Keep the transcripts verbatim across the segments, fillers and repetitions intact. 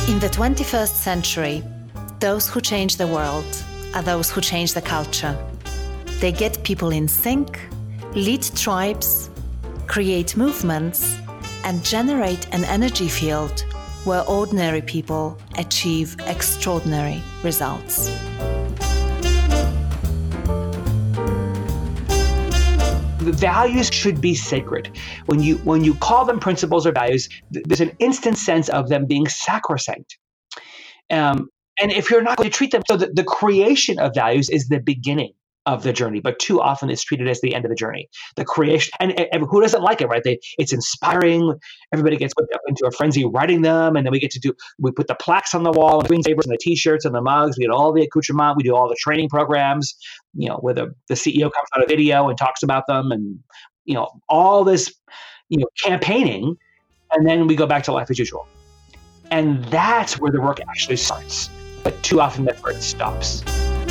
In the twenty-first century, those who change the world are those who change the culture. They get people in sync, lead tribes, create movements, and generate an energy field where ordinary people achieve extraordinary results. The values should be sacred. When you when you call them principles or values, th- there's an instant sense of them being sacrosanct. Um, and if you're not going to treat them, so the, the creation of values is the beginning of the journey, but too often it's treated as the end of the journey. The creation, and, and who doesn't like it, right? They, it's inspiring. Everybody gets put up into a frenzy writing them, and then we get to do. We put the plaques on the wall, the screensavers, and the T-shirts and the mugs. We get all the accoutrement. We do all the training programs. You know, where the, the C E O comes on a video and talks about them, and you know all this, you know, campaigning, and then we go back to life as usual. And that's where the work actually starts. But too often that's where it stops.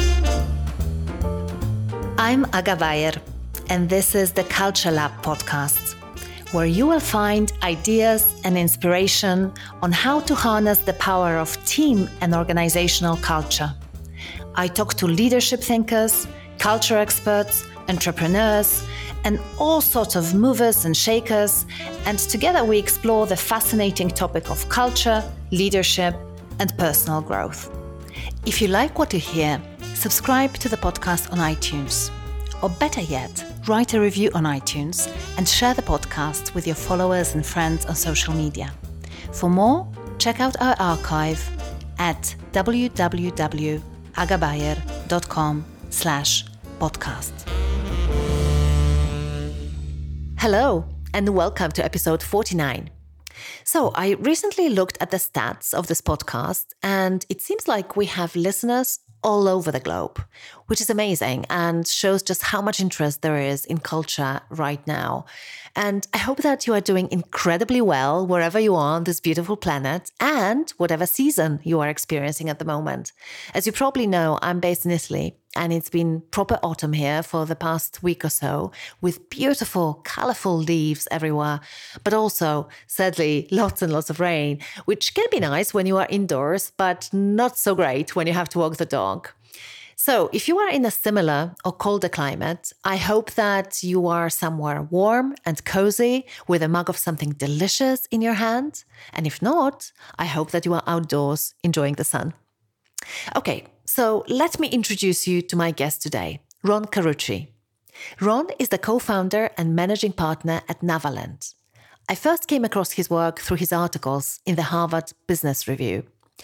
I'm Aga Bayer, and this is the Culture Lab podcast, where you will find ideas and inspiration on how to harness the power of team and organizational culture. I talk to leadership thinkers, culture experts, entrepreneurs, and all sorts of movers and shakers, and together we explore the fascinating topic of culture, leadership, and personal growth. If you like what you hear, subscribe to the podcast on iTunes. Or better yet, write a review on iTunes and share the podcast with your followers and friends on social media. For more, check out our archive at w w w dot agabayer dot com slash podcast. Hello, and welcome to episode forty-nine. So I recently looked at the stats of this podcast, and it seems like we have listeners all over the globe, which is amazing and shows just how much interest there is in culture right now. And I hope that you are doing incredibly well wherever you are on this beautiful planet and whatever season you are experiencing at the moment. As you probably know, I'm based in Italy, and it's been proper autumn here for the past week or so, with beautiful, colorful leaves everywhere, but also, sadly, lots and lots of rain, which can be nice when you are indoors, but not so great when you have to walk the dog. So if you are in a similar or colder climate, I hope that you are somewhere warm and cozy with a mug of something delicious in your hand. And if not, I hope that you are outdoors enjoying the sun. Okay, so let me introduce you to my guest today, Ron Carucci. Ron is the co-founder and managing partner at Navalent. I first came across his work through his articles in the Harvard Business Review.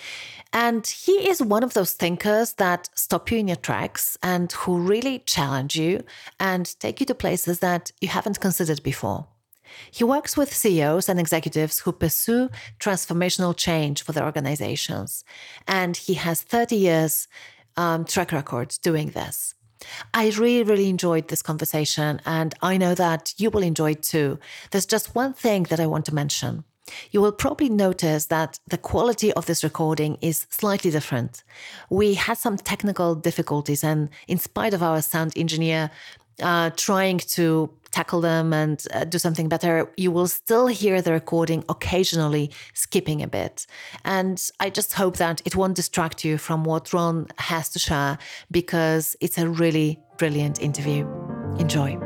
And he is one of those thinkers that stop you in your tracks and who really challenge you and take you to places that you haven't considered before. He works with C E Os and executives who pursue transformational change for their organizations. And he has thirty years um, track record doing this. I really, really enjoyed this conversation, and I know that you will enjoy it too. There's just one thing that I want to mention. You will probably notice that the quality of this recording is slightly different. We had some technical difficulties, and in spite of our sound engineer uh, trying to tackle them and uh, do something better, you will still hear the recording occasionally skipping a bit. And I just hope that it won't distract you from what Ron has to share, because it's a really brilliant interview. Enjoy.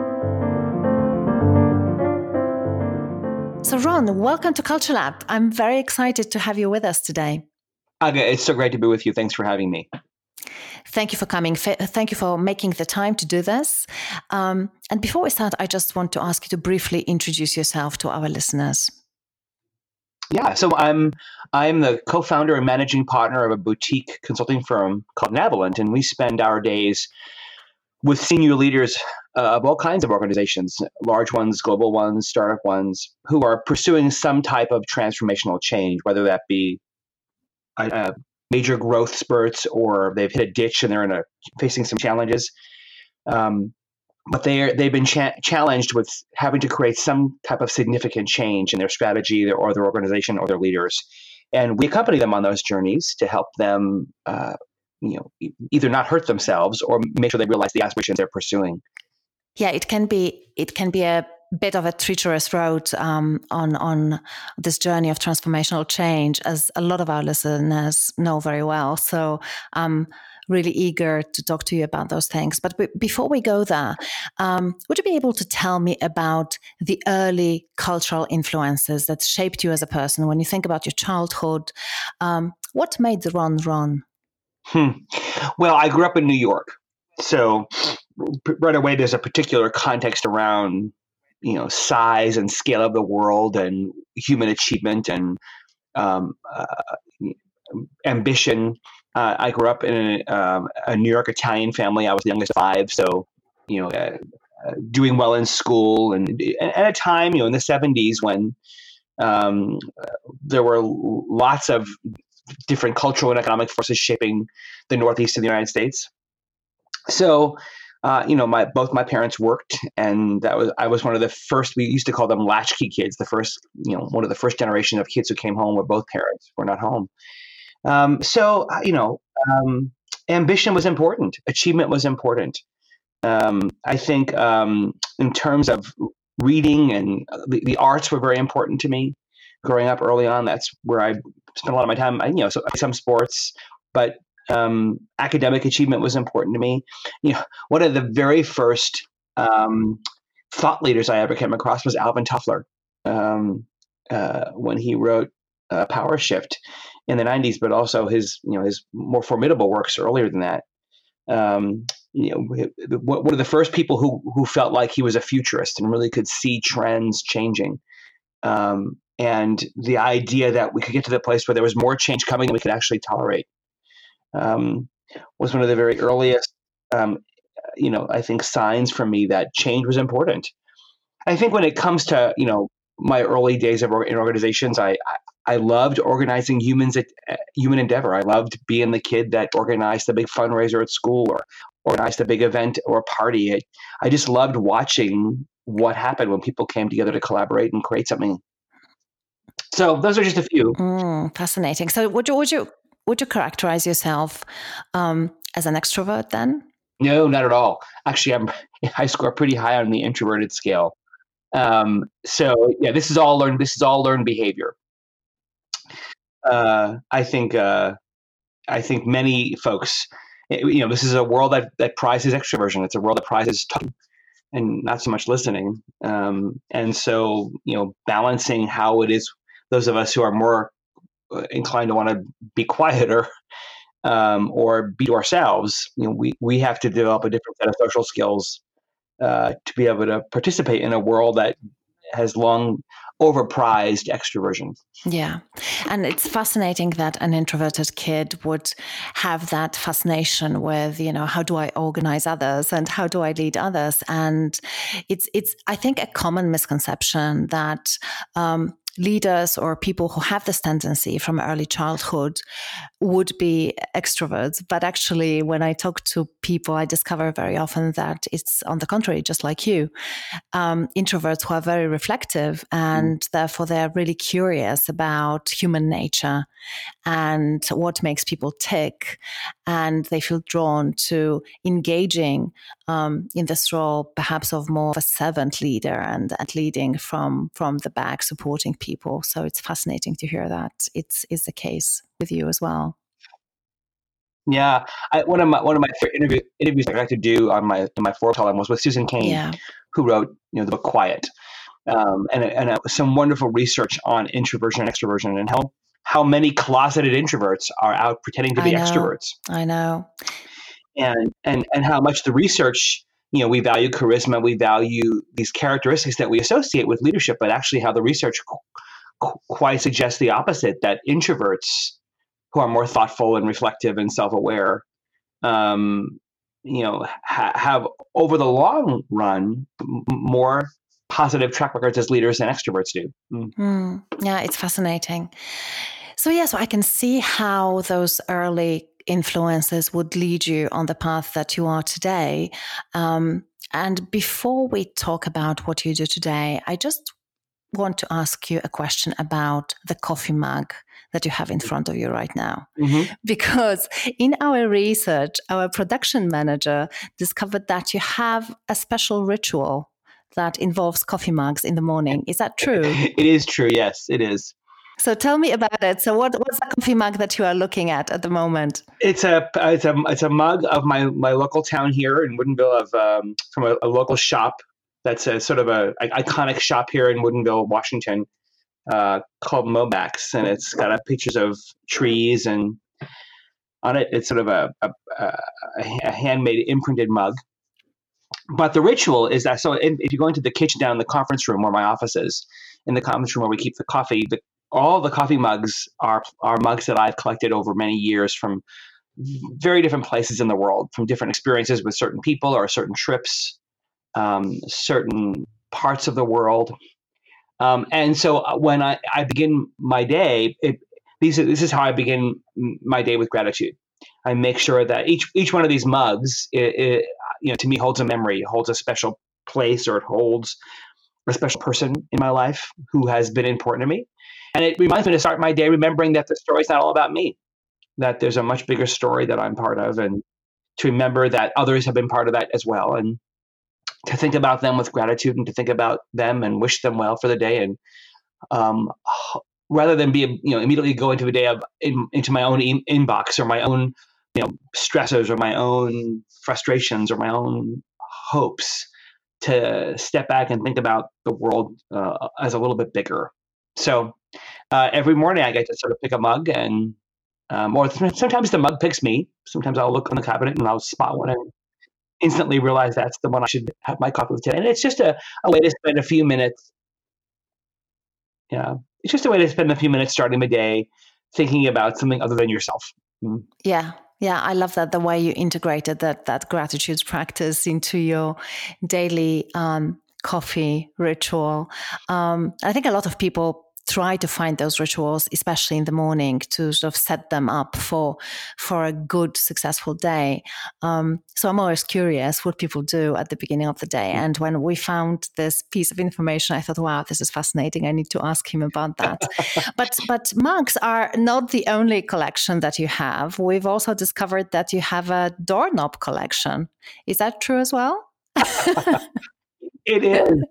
So Ron, welcome to Culture Lab. I'm very excited to have you with us today. Aga, it's so great to be with you. Thanks for having me. Thank you for coming. Thank you for making the time to do this. Um, and before we start, I just want to ask you to briefly introduce yourself to our listeners. Yeah, so I'm I'm the co-founder and managing partner of a boutique consulting firm called Navalent, and we spend our days with senior leaders uh, of all kinds of organizations, large ones, global ones, startup ones, who are pursuing some type of transformational change, whether that be uh, major growth spurts or they've hit a ditch and they're in a, facing some challenges. Um, but they they've been cha- challenged with having to create some type of significant change in their strategy their, or their organization or their leaders. And we accompany them on those journeys to help them uh, you know, either not hurt themselves or make sure they realize the aspirations they're pursuing. Yeah, it can be it can be a bit of a treacherous road um, on on this journey of transformational change, as a lot of our listeners know very well. So I'm really eager to talk to you about those things. But b- before we go there, um, would you be able to tell me about the early cultural influences that shaped you as a person? When you think about your childhood, um, what made Ron Ron? Hmm. Well, I grew up in New York, so right away there's a particular context around, you know, size and scale of the world and human achievement and um, uh, ambition. Uh, I grew up in a, um, a New York Italian family. I was the youngest of five, so you know, uh, uh, doing well in school, and, and at a time, you know, in the seventies when um, there were lots of different cultural and economic forces shaping the Northeast of the United States. So, uh, you know, my both my parents worked, and that was I was one of the first. We used to call them latchkey kids. The first, you know, one of the first generation of kids who came home where both parents were not home. Um, so, uh, you know, um, ambition was important. Achievement was important. Um, I think um, in terms of reading and the, the arts were very important to me. Growing up early on, that's where I spent a lot of my time. I, you know, so some sports, but um, academic achievement was important to me. You know, one of the very first um, thought leaders I ever came across was Alvin Toffler, um, uh, when he wrote uh, Power Shift in the nineties, but also his, you know, his more formidable works earlier than that. Um, you know, one of the first people who who felt like he was a futurist and really could see trends changing. Um, and the idea that we could get to the place where there was more change coming than we could actually tolerate um, was one of the very earliest, um, you know, I think signs for me that change was important. I think when it comes to, you know, my early days of in organizations, I, I I loved organizing humans at uh, human endeavor. I loved being the kid that organized the big fundraiser at school or organized a big event or party. It, I just loved watching what happened when people came together to collaborate and create something. So those are just a few. Mm, fascinating. So would you would you would you characterize yourself um, as an extrovert then? No, not at all. Actually, I'm I score pretty high on the introverted scale. Um, so yeah, this is all learned. This is all learned behavior. Uh, I think uh, I think many folks, you know, this is a world that that prizes extroversion. It's a world that prizes talking and not so much listening. Um, and so, you know, balancing how it is those of us who are more inclined to want to be quieter um, or be to ourselves, you know, we we have to develop a different set of social skills uh, to be able to participate in a world that has long overprized extroversion. Yeah. And it's fascinating that an introverted kid would have that fascination with, you know, how do I organize others and how do I lead others? And it's, it's, I think, a common misconception that, um, leaders or people who have this tendency from early childhood would be extroverts. But actually, when I talk to people, I discover very often that it's on the contrary, just like you. Um, introverts who are very reflective and mm. therefore they're really curious about human nature and what makes people tick. And they feel drawn to engaging um, in this role, perhaps of more of a servant leader and, and leading from, from the back, supporting people. So it's fascinating to hear that it's, it's the case with you as well. Yeah, I, one of my one of my favorite interview, interviews I got to do on my in my Forbes column was with Susan Cain, yeah. who wrote you know the book Quiet, um, and and uh, some wonderful research on introversion and extroversion and how how many closeted introverts are out pretending to be I know, extroverts. I know, and and and how much the research, you know, we value charisma, we value these characteristics that we associate with leadership, but actually how the research qu- quite suggests the opposite, that introverts who are more thoughtful and reflective and self-aware, um, you know, ha- have over the long run m- more positive track records as leaders than extroverts do. Mm. Mm, yeah, it's fascinating. So yeah, so I can see how those early influences would lead you on the path that you are today. Um, and before we talk about what you do today, I just want to ask you a question about the coffee mug that you have in front of you right now. Mm-hmm. Because in our research, our production manager discovered that you have a special ritual that involves coffee mugs in the morning. Is that true? It is true. Yes, it is. So tell me about it. So what, what's the coffee mug that you are looking at at the moment? It's a it's a it's a mug of my, my local town here in Woodinville, of um, from a, a local shop that's a sort of a, a iconic shop here in Woodinville, Washington, uh, called Mobax, and it's got a pictures of trees, and on it it's sort of a a, a handmade imprinted mug. But the ritual is that, so in, if you go into the kitchen down in the conference room where my office is, in the conference room where we keep the coffee, the, all the coffee mugs are are mugs that I've collected over many years from very different places in the world, from different experiences with certain people or certain trips, um, certain parts of the world. Um, and so when I, I begin my day, it, these are, this is how I begin my day with gratitude. I make sure that each each one of these mugs, it, it, you know, to me holds a memory, holds a special place, or it holds a special person in my life who has been important to me. And it reminds me to start my day remembering that the story's not all about me, that there's a much bigger story that I'm part of, and to remember that others have been part of that as well, and to think about them with gratitude, and to think about them and wish them well for the day. And um, rather than be, you know, immediately go into a day of in, into my own in, inbox or my own, you know, stressors or my own frustrations or my own hopes, to step back and think about the world uh, as a little bit bigger. So uh, every morning I get to sort of pick a mug, and um, or sometimes the mug picks me. Sometimes I'll look in the cabinet and I'll spot one and instantly realize that's the one I should have my coffee with today. And it's just a, a way to spend a few minutes. Yeah, it's just a way to spend a few minutes starting the day thinking about something other than yourself. Mm. Yeah. Yeah, I love that, the way you integrated that that gratitude practice into your daily um, coffee ritual. Um, I think a lot of people try to find those rituals, especially in the morning, to sort of set them up for for a good, successful day. Um, so I'm always curious what people do at the beginning of the day. And when we found this piece of information, I thought, wow, this is fascinating. I need to ask him about that. but but mugs are not the only collection that you have. We've also discovered that you have a doorknob collection. Is that true as well? It is.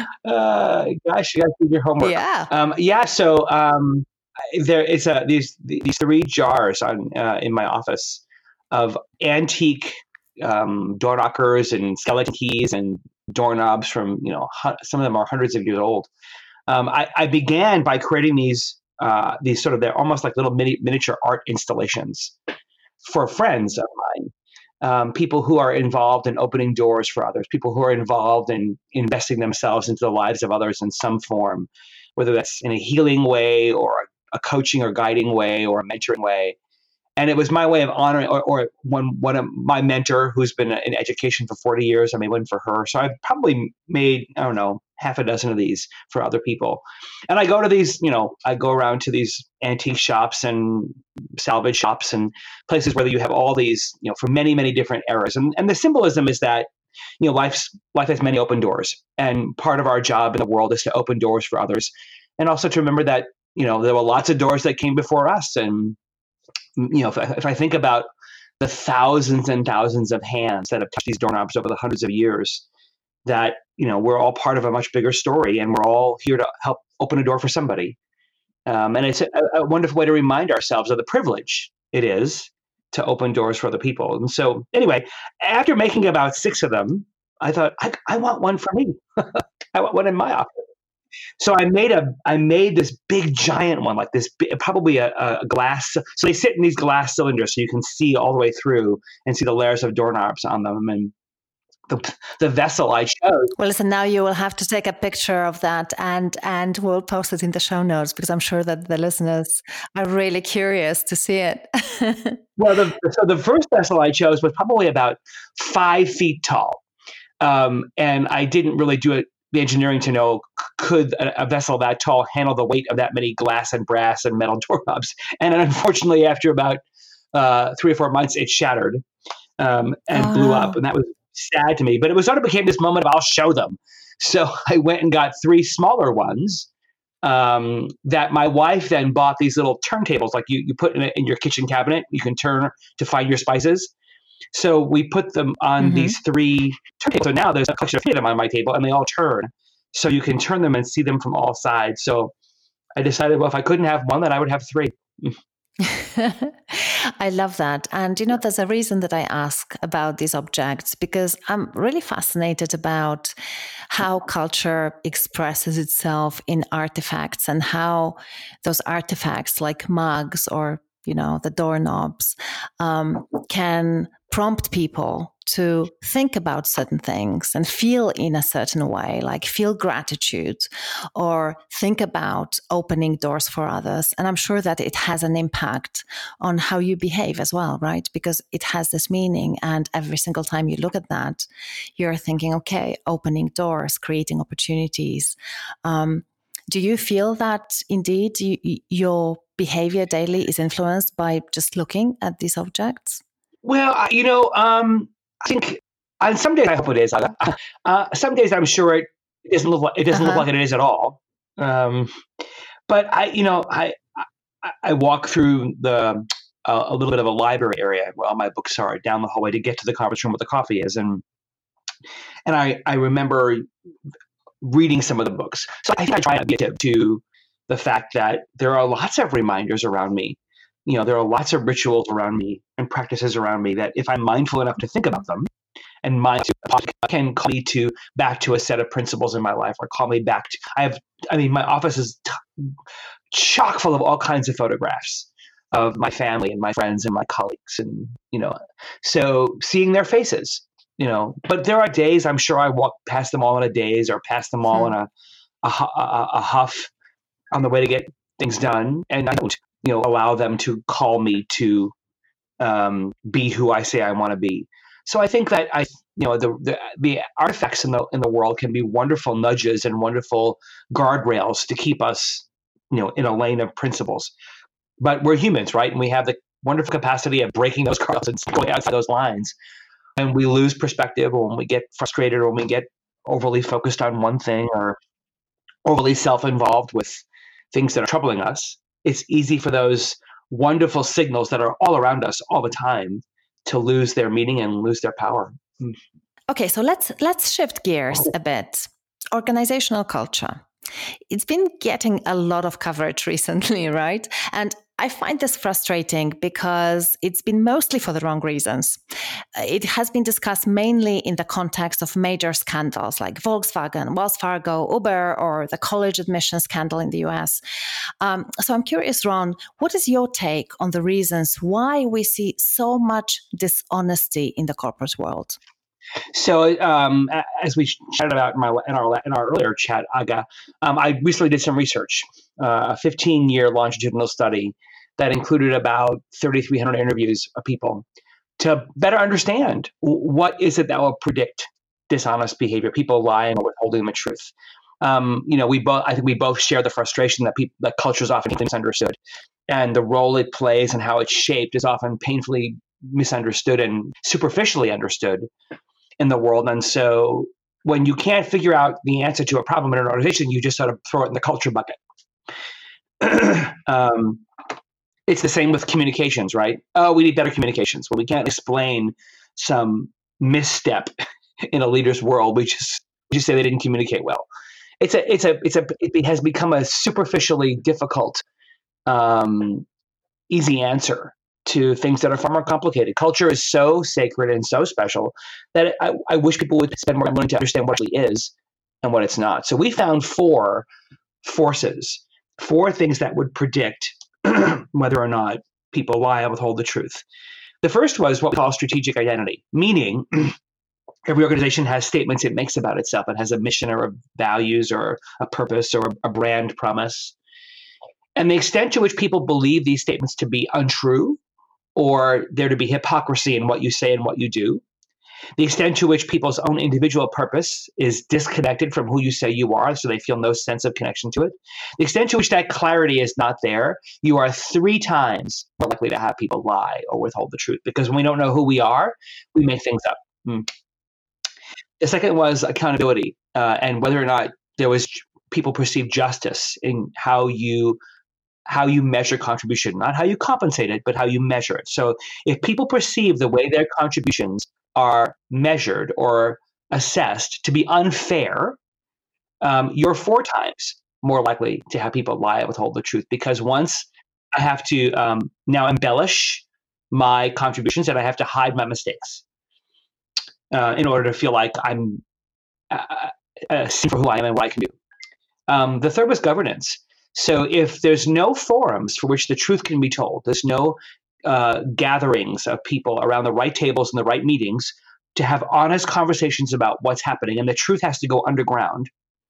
Uh, gosh, you guys did your homework. Yeah. Um, yeah. So um, there is a these these three jars on uh, in my office of antique um, door knockers and skeleton keys and doorknobs from, you know, hu- some of them are hundreds of years old. Um, I, I began by creating these uh, these sort of, they're almost like little mini, miniature art installations for friends of mine. Um, people who are involved in opening doors for others, people who are involved in investing themselves into the lives of others in some form, whether that's in a healing way or a coaching or guiding way or a mentoring way. And it was my way of honoring, or, or one, one of my mentor who's been in education for forty years, I made one for her. So I've probably made, I don't know, half a dozen of these for other people. And I go to these, you know, I go around to these antique shops and salvage shops and places where you have all these, you know, for many, many different eras. And, and the symbolism is that, you know, life's, life has many open doors. And part of our job in the world is to open doors for others. And also to remember that, you know, there were lots of doors that came before us. And, you know, if I, if I think about the thousands and thousands of hands that have touched these doorknobs over the hundreds of years, that, you know, we're all part of a much bigger story, and we're all here to help open a door for somebody. Um, and it's a, a wonderful way to remind ourselves of the privilege it is to open doors for other people. And so anyway, after making about six of them, I thought, I, I want one for me. I want one in my office. So I made a, I made this big giant one, like this, probably a, a glass. So they sit in these glass cylinders, so you can see all the way through and see the layers of doorknobs on them. And the, the vessel I chose. Well, listen, now you will have to take a picture of that, and and we'll post it in the show notes, because I'm sure that the listeners are really curious to see it. Well, the, so the first vessel I chose was probably about five feet tall. Um, and I didn't really do it, the engineering to know, could a, a vessel that tall handle the weight of that many glass and brass and metal doorknobs? And unfortunately, after about uh, three or four months, it shattered um, and oh. blew up. And that was sad to me, but it was sort of became this moment of, I'll show them. So I went and got three smaller ones um, that my wife then bought, these little turntables, like you, you put in, a, in your kitchen cabinet, you can turn to find your spices. So we put them on Mm-hmm. these three turntables. So now there's a collection of three of them on my table, and they all turn. So you can turn them and see them from all sides. So I decided, well, if I couldn't have one, then I would have three. I love that. And, you know, there's a reason that I ask about these objects, because I'm really fascinated about how culture expresses itself in artifacts, and how those artifacts like mugs or, you know, the doorknobs um, can prompt people to think about certain things and feel in a certain way, like feel gratitude or think about opening doors for others. And I'm sure that it has an impact on how you behave as well, right? Because it has this meaning. And every single time you look at that, you're thinking, okay, opening doors, creating opportunities. Um, do you feel that indeed you, your behavior daily is influenced by just looking at these objects? Well, you know, um, I think on some days I hope it is. Uh, some days I'm sure it doesn't look like it doesn't uh-huh. look like it is at all. Um, but I, you know, I I, I walk through the uh, a little bit of a library area where all my books are down the hallway to get to the conference room where the coffee is, and and I I remember reading some of the books. So I think I try to get to the fact that there are lots of reminders around me. You know, there are lots of rituals around me and practices around me that if I'm mindful enough to think about them and mind can call me to back to a set of principles in my life, or call me back to, I have, I mean, my office is t- chock full of all kinds of photographs of my family and my friends and my colleagues. And, you know, so seeing their faces, you know, but there are days I'm sure I walk past them all in a daze, or past them all hmm. in a, a, a, a huff on the way to get things done. And I don't, you know, allow them to call me to um, be who I say I want to be. So I think that I, you know, the, the the artifacts in the in the world can be wonderful nudges and wonderful guardrails to keep us, you know, in a lane of principles. But we're humans, right? And we have the wonderful capacity of breaking those guardrails and going outside those lines. And we lose perspective, or when we get frustrated, or when we get overly focused on one thing, or overly self-involved with things that are troubling us. It's easy for those wonderful signals that are all around us all the time to lose their meaning and lose their power. Okay, so let's let's shift gears a bit. Organizational culture. It's been getting a lot of coverage recently, right? And I find this frustrating because it's been mostly for the wrong reasons. It has been discussed mainly in the context of major scandals like Volkswagen, Wells Fargo, Uber, or the college admission scandal in the U S. Um, so I'm curious, Ron, what is your take on the reasons why we see so much dishonesty in the corporate world? So, um, as we chatted about in, my, in, our, in our earlier chat, Aga, um, I recently did some research, uh, a fifteen-year longitudinal study that included about thirty-three hundred interviews of people to better understand what is it that will predict dishonest behavior, people lying or withholding the truth. Um, you know, we both, I think we both share the frustration that people, that culture is often misunderstood, and the role it plays and how it's shaped is often painfully misunderstood and superficially understood in the world. And so when you can't figure out the answer to a problem in an organization, you just sort of throw it in the culture bucket. um, it's the same with communications, right? Oh, we need better communications. Well, we can't explain some misstep in a leader's world. We just, we just say they didn't communicate well. It's a, it's a, it's a, it has become a superficially difficult, um, easy answer to things that are far more complicated. Culture is so sacred and so special that I, I wish people would spend more time learning to understand what it really is and what it's not. So we found four forces, four things that would predict whether or not people lie or withhold the truth. The first was what we call strategic identity, meaning every organization has statements it makes about itself. It has a mission or a values or a purpose or a brand promise. And the extent to which people believe these statements to be untrue, or there to be hypocrisy in what you say and what you do, the extent to which people's own individual purpose is disconnected from who you say you are, so they feel no sense of connection to it, the extent to which that clarity is not there, you are three times more likely to have people lie or withhold the truth. Because when we don't know who we are, we make things up. Mm. The second was accountability, uh, and whether or not there was people perceive justice in how you how you measure contribution, not how you compensate it, but how you measure it. So if people perceive the way their contributions are measured or assessed to be unfair, um, you're four times more likely to have people lie and withhold the truth. Because once I have to um, now embellish my contributions and I have to hide my mistakes uh, in order to feel like I'm uh, uh, seen for who I am and what I can do. Um, the third was governance. So if there's no forums for which the truth can be told, there's no uh, gatherings of people around the right tables and the right meetings to have honest conversations about what's happening, and the truth has to go underground,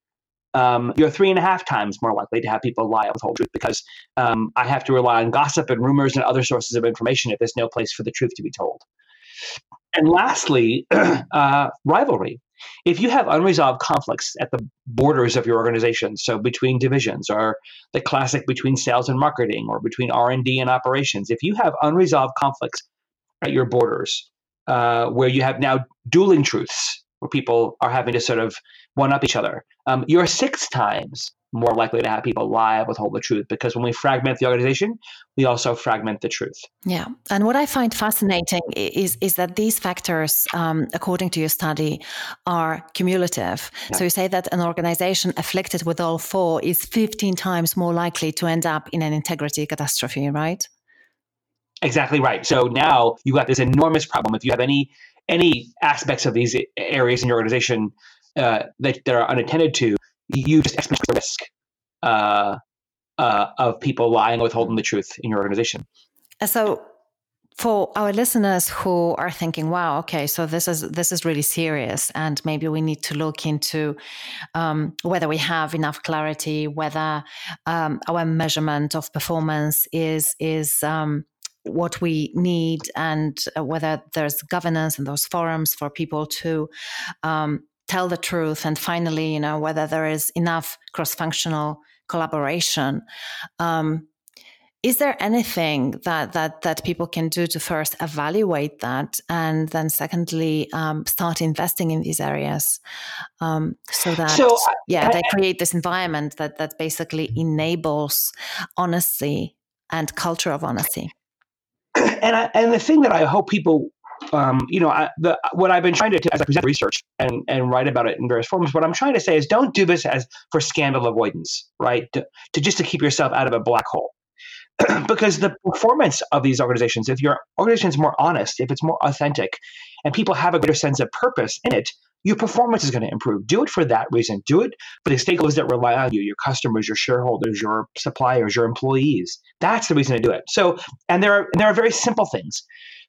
um, you're three and a half times more likely to have people lie and withhold truth, because um, I have to rely on gossip and rumors and other sources of information if there's no place for the truth to be told. And lastly, uh, rivalry. If you have unresolved conflicts at the borders of your organization, so between divisions, or the classic between sales and marketing, or between R and D and operations, if you have unresolved conflicts at your borders, uh, where you have now dueling truths, where people are having to sort of one-up each other, um, you're six times more likely to have people lie and withhold the truth, because when we fragment the organization, we also fragment the truth. Yeah. And what I find fascinating is, is that these factors, um, according to your study, are cumulative. Yeah. So you say that an organization afflicted with all four is fifteen times more likely to end up in an integrity catastrophe, right? Exactly right. So now you got this enormous problem. If you have any any aspects of these areas in your organization uh, that, that are unattended to, you just exponentially the risk uh, uh, of people lying or withholding the truth in your organization. So for our listeners who are thinking, wow, okay, so this is this is really serious, and maybe we need to look into um, whether we have enough clarity, whether um, our measurement of performance is is um, what we need, and whether there's governance and those forums for people to um, tell the truth, and finally, you know, whether there is enough cross-functional collaboration. Um, Is there anything that, that that people can do to first evaluate that, and then secondly, um, start investing in these areas, um, so that so, yeah, I, they create this environment that that basically enables honesty and culture of honesty? And I, and the thing that I hope people, um, you know, I, the what I've been trying to do as I present research and and write about it in various forms, what I'm trying to say is, don't do this as for scandal avoidance, right? To, to just to keep yourself out of a black hole. Because the performance of these organizations, if your organization is more honest, if it's more authentic, and people have a greater sense of purpose in it, your performance is going to improve. Do it for that reason. Do it for the stakeholders that rely on you, your customers, your shareholders, your suppliers, your employees. That's the reason to do it. So, and there are, and there are very simple things.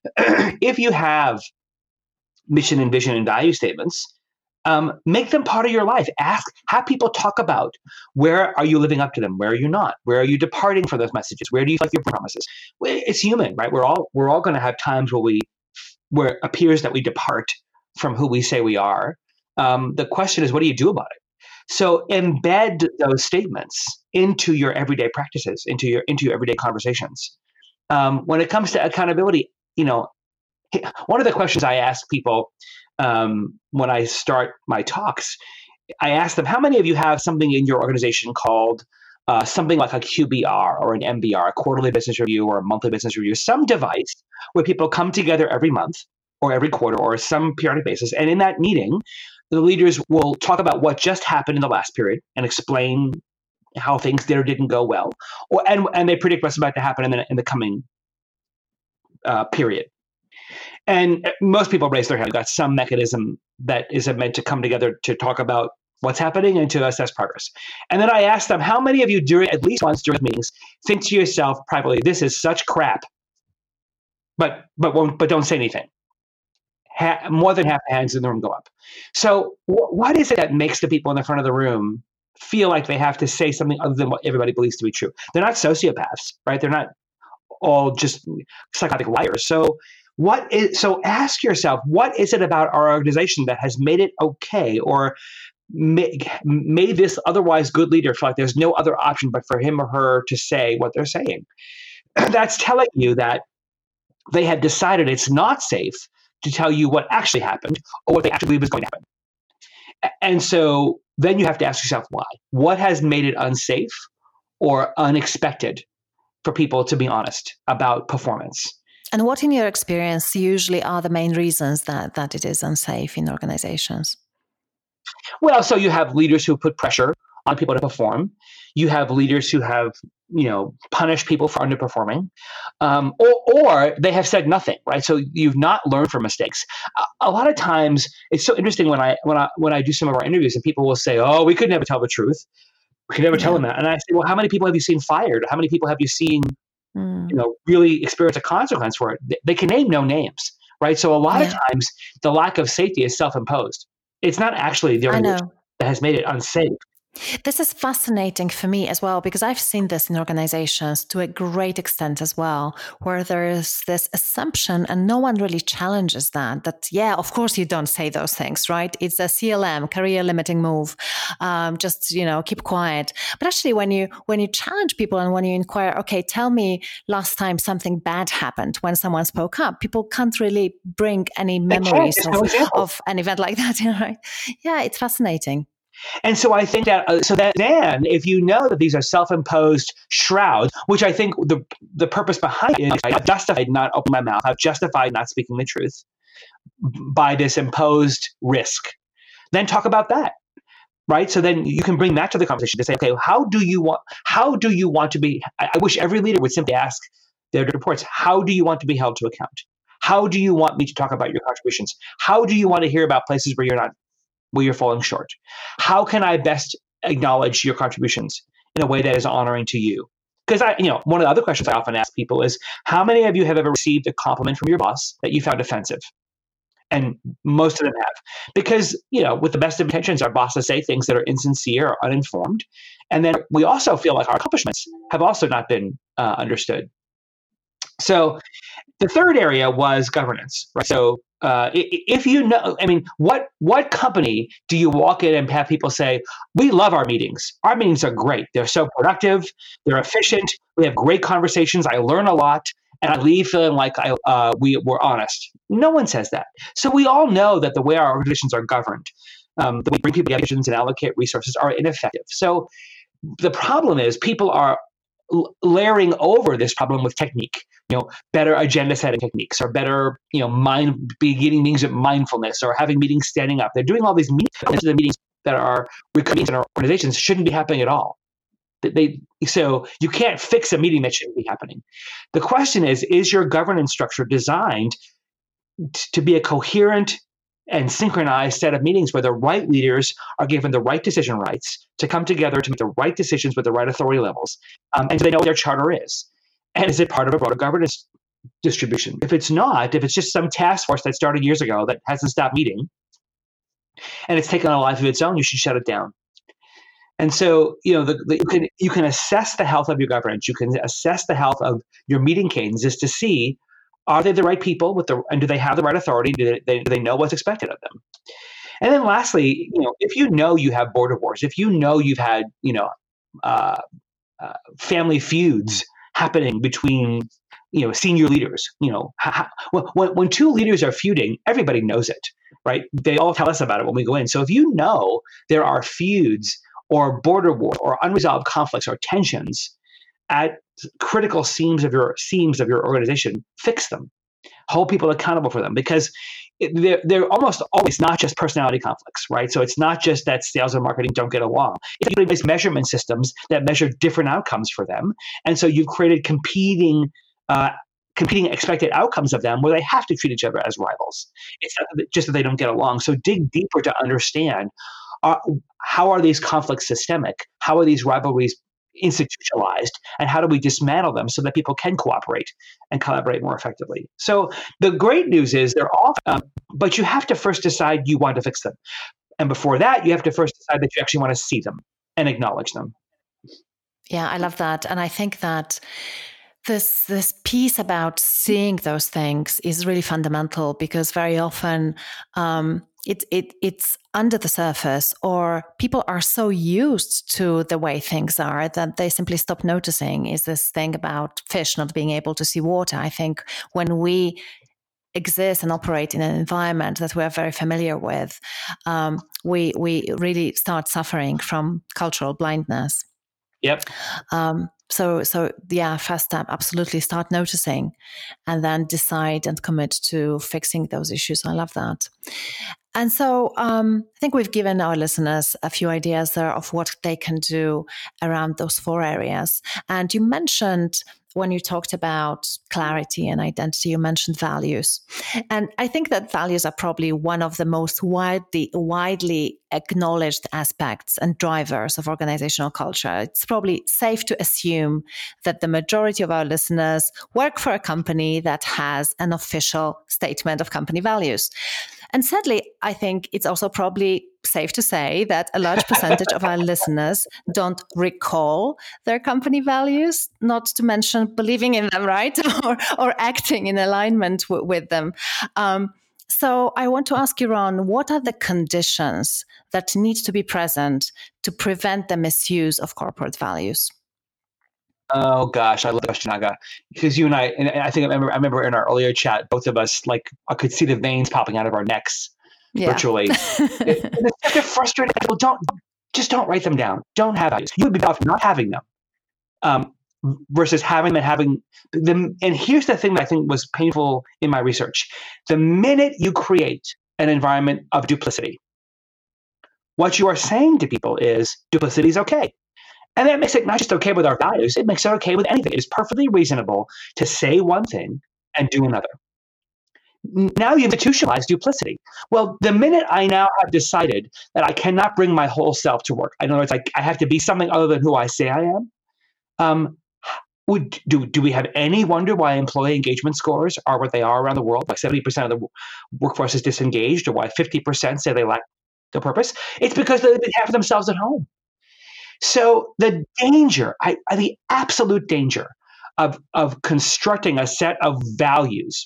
If you have mission and vision and value statements, Um, make them part of your life. Ask, have people talk about, where are you living up to them? Where are you not? Where are you departing from those messages? Where do you feel like your promises? It's human, right? We're all we're all going to have times where we where it appears that we depart from who we say we are. Um, the question is, what do you do about it? So embed those statements into your everyday practices, into your into your everyday conversations. Um, when it comes to accountability, you know, one of the questions I ask people Um, when I start my talks, I ask them, how many of you have something in your organization called uh, something like a Q B R or an M B R, a quarterly business review or a monthly business review, some device where people come together every month or every quarter or some periodic basis. And in that meeting, the leaders will talk about what just happened in the last period and explain how things did or didn't go well, or and, and they predict what's about to happen in the, in the coming uh, period. And most people raise their hand. We've got some mechanism that is meant to come together to talk about what's happening and to assess progress. And then I ask them, how many of you, during at least once during meetings, think to yourself privately, this is such crap, but but won't but don't say anything? Ha- more than half the hands in the room go up. So wh- what is it that makes the people in the front of the room feel like they have to say something other than what everybody believes to be true? They're not sociopaths, right? They're not all just psychotic liars. So What is so ask yourself, what is it about our organization that has made it okay, or made, made this otherwise good leader feel like there's no other option but for him or her to say what they're saying? That's telling you that they have decided it's not safe to tell you what actually happened or what they actually believe is going to happen. And so then you have to ask yourself why. What has made it unsafe or unexpected for people to be honest about performance. And what, in your experience, usually are the main reasons that, that it is unsafe in organizations? Well, so you have leaders who put pressure on people to perform. You have leaders who have, you know, punished people for underperforming, um, or, or they have said nothing, right? So you've not learned from mistakes. A, a lot of times, it's so interesting when I when I when I do some of our interviews, and people will say, "Oh, we could never tell the truth. We could never yeah. tell them that." And I say, "Well, how many people have you seen fired? How many people have you seen, mm. you know, really experience a consequence for it?" They, they can name no names, right? So a lot yeah. of times, the lack of safety is self-imposed. It's not actually the organization that has made it unsafe. This is fascinating for me as well, because I've seen this in organizations to a great extent as well, where there's this assumption and no one really challenges that, that, yeah, of course you don't say those things, right? It's a C L M, career limiting move. Um, just, you know, keep quiet. But actually when you, when you challenge people and when you inquire, okay, tell me last time something bad happened when someone spoke up, people can't really bring any memories of, no of an event like that. You know, right? Yeah, it's fascinating. And so I think that, uh, so that then if you know that these are self-imposed shrouds, which I think the the purpose behind it is I've justified not opening my mouth, I've justified not speaking the truth by this imposed risk, then talk about that, right? So then you can bring that to the conversation to say, okay, how do you want, how do you want to be, I, I wish every leader would simply ask their reports, how do you want to be held to account? How do you want me to talk about your contributions? How do you want to hear about places where you're not where you're falling short? How can I best acknowledge your contributions in a way that is honoring to you? Because I, you know, one of the other questions I often ask people is, how many of you have ever received a compliment from your boss that you found offensive? And most of them have. Because, you know, with the best of intentions, our bosses say things that are insincere or uninformed. And then we also feel like our accomplishments have also not been uh, understood. So the third area was governance, right? So uh, if you know, I mean, what what company do you walk in and have people say, we love our meetings. Our meetings are great. They're so productive. They're efficient. We have great conversations. I learn a lot. And I leave feeling like I, uh, we were honest. No one says that. So we all know that the way our organizations are governed, um, the way we bring people together and allocate resources are ineffective. So the problem is people are layering over this problem with technique, you know, better agenda setting techniques, or better, you know, mind beginning meetings of mindfulness, or having meetings standing up. They're doing all these meetings, the meetings that are recurring in our organizations shouldn't be happening at all. They, so you can't fix a meeting that shouldn't be happening. The question is, is your governance structure designed t- to be a coherent and synchronized set of meetings where the right leaders are given the right decision rights to come together to make the right decisions with the right authority levels, um, and so they know what their charter is? And is it part of a broader governance distribution? If it's not, if it's just some task force that started years ago that hasn't stopped meeting, and it's taken on a life of its own, you should shut it down. And so, you know, the, the, you can you can assess the health of your governance. You can assess the health of your meeting cadences to see, are they the right people with the, and do they have the right authority? Do they, do they know what's expected of them? And then lastly, you know, if you know you have border wars, if you know you've had, you know, uh, uh, family feuds happening between, you know, senior leaders, you know, how, when, when two leaders are feuding, everybody knows it, right? They all tell us about it when we go in. So if you know there are feuds or border war or unresolved conflicts or tensions at critical seams of your seams of your organization, fix them. Hold people accountable for them, because it, they're, they're almost always not just personality conflicts, right? So it's not just that sales and marketing don't get along. It's you place measurement systems that measure different outcomes for them, and so you've created competing uh, competing expected outcomes of them where they have to treat each other as rivals. It's not just that they don't get along. So dig deeper to understand, uh, how are these conflicts systemic? How are these rivalries institutionalized, and how do we dismantle them so that people can cooperate and collaborate more effectively? So the great news is they're all, um, but you have to first decide you want to fix them. And before that, you have to first decide that you actually want to see them and acknowledge them. Yeah, I love that. And I think that this this piece about seeing those things is really fundamental, because very often um, it it it's under the surface, or people are so used to the way things are that they simply stop noticing. Is this thing about fish not being able to see water? I think when we exist and operate in an environment that we're very familiar with, um, we we really start suffering from cultural blindness. Yep. Um, So, so yeah, first step, absolutely start noticing and then decide and commit to fixing those issues. I love that. And so um, I think we've given our listeners a few ideas there of what they can do around those four areas. And you mentioned when you talked about clarity and identity, you mentioned values. And I think that values are probably one of the most widely, widely acknowledged aspects and drivers of organizational culture. It's probably safe to assume that the majority of our listeners work for a company that has an official statement of company values. And sadly, I think it's also probably safe to say that a large percentage of our listeners don't recall their company values, not to mention believing in them, right? or, or acting in alignment w- with them. Um, so I want to ask you, Ron, what are the conditions that need to be present to prevent the misuse of corporate values? Oh gosh, I love the question, Naga, because you and I, and I think I remember, I remember in our earlier chat, both of us, like I could see the veins popping out of our necks, Yeah. virtually. it, it's such a frustrating. People don't just don't write them down. Don't have values. You would be better off not having them, um, versus having them and having them. And here's the thing that I think was painful in my research: the minute you create an environment of duplicity, what you are saying to people is duplicity is okay. And that makes it not just okay with our values, it makes it okay with anything. It is perfectly reasonable to say one thing and do another. Now you institutionalize duplicity. Well, the minute I now have decided that I cannot bring my whole self to work, I know it's like I have to be something other than who I say I am. Um, would do do we have any wonder why employee engagement scores are what they are around the world? Like seventy percent of the workforce is disengaged, or why fifty percent say they lack the purpose? It's because they have themselves at home. So the danger, I, I, the absolute danger of, of constructing a set of values,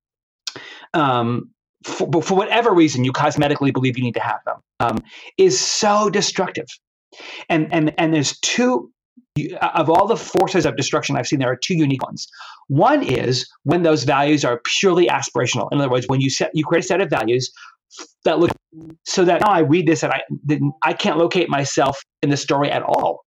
um, for, for whatever reason you cosmetically believe you need to have them, um, is so destructive. And, and, and there's two, of all the forces of destruction I've seen, there are two unique ones. One is when those values are purely aspirational. In other words, when you set, you create a set of values that look so that now I read this and I I can't locate myself in the story at all.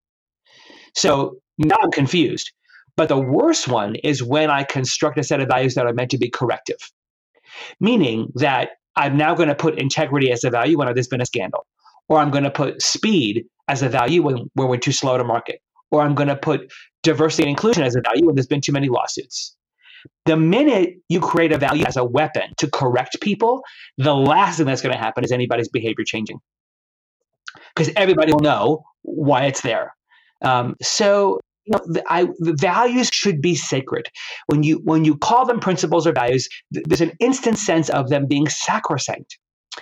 So now I'm confused. But the worst one is when I construct a set of values that are meant to be corrective, meaning that I'm now going to put integrity as a value when there's been a scandal, or I'm going to put speed as a value when, when we're too slow to market, or I'm going to put diversity and inclusion as a value when there's been too many lawsuits. The minute you create a value as a weapon to correct people, the last thing that's going to happen is anybody's behavior changing, because everybody will know why it's there. Um, so, you know, the, I, the values should be sacred. When you when you call them principles or values, th- there's an instant sense of them being sacrosanct.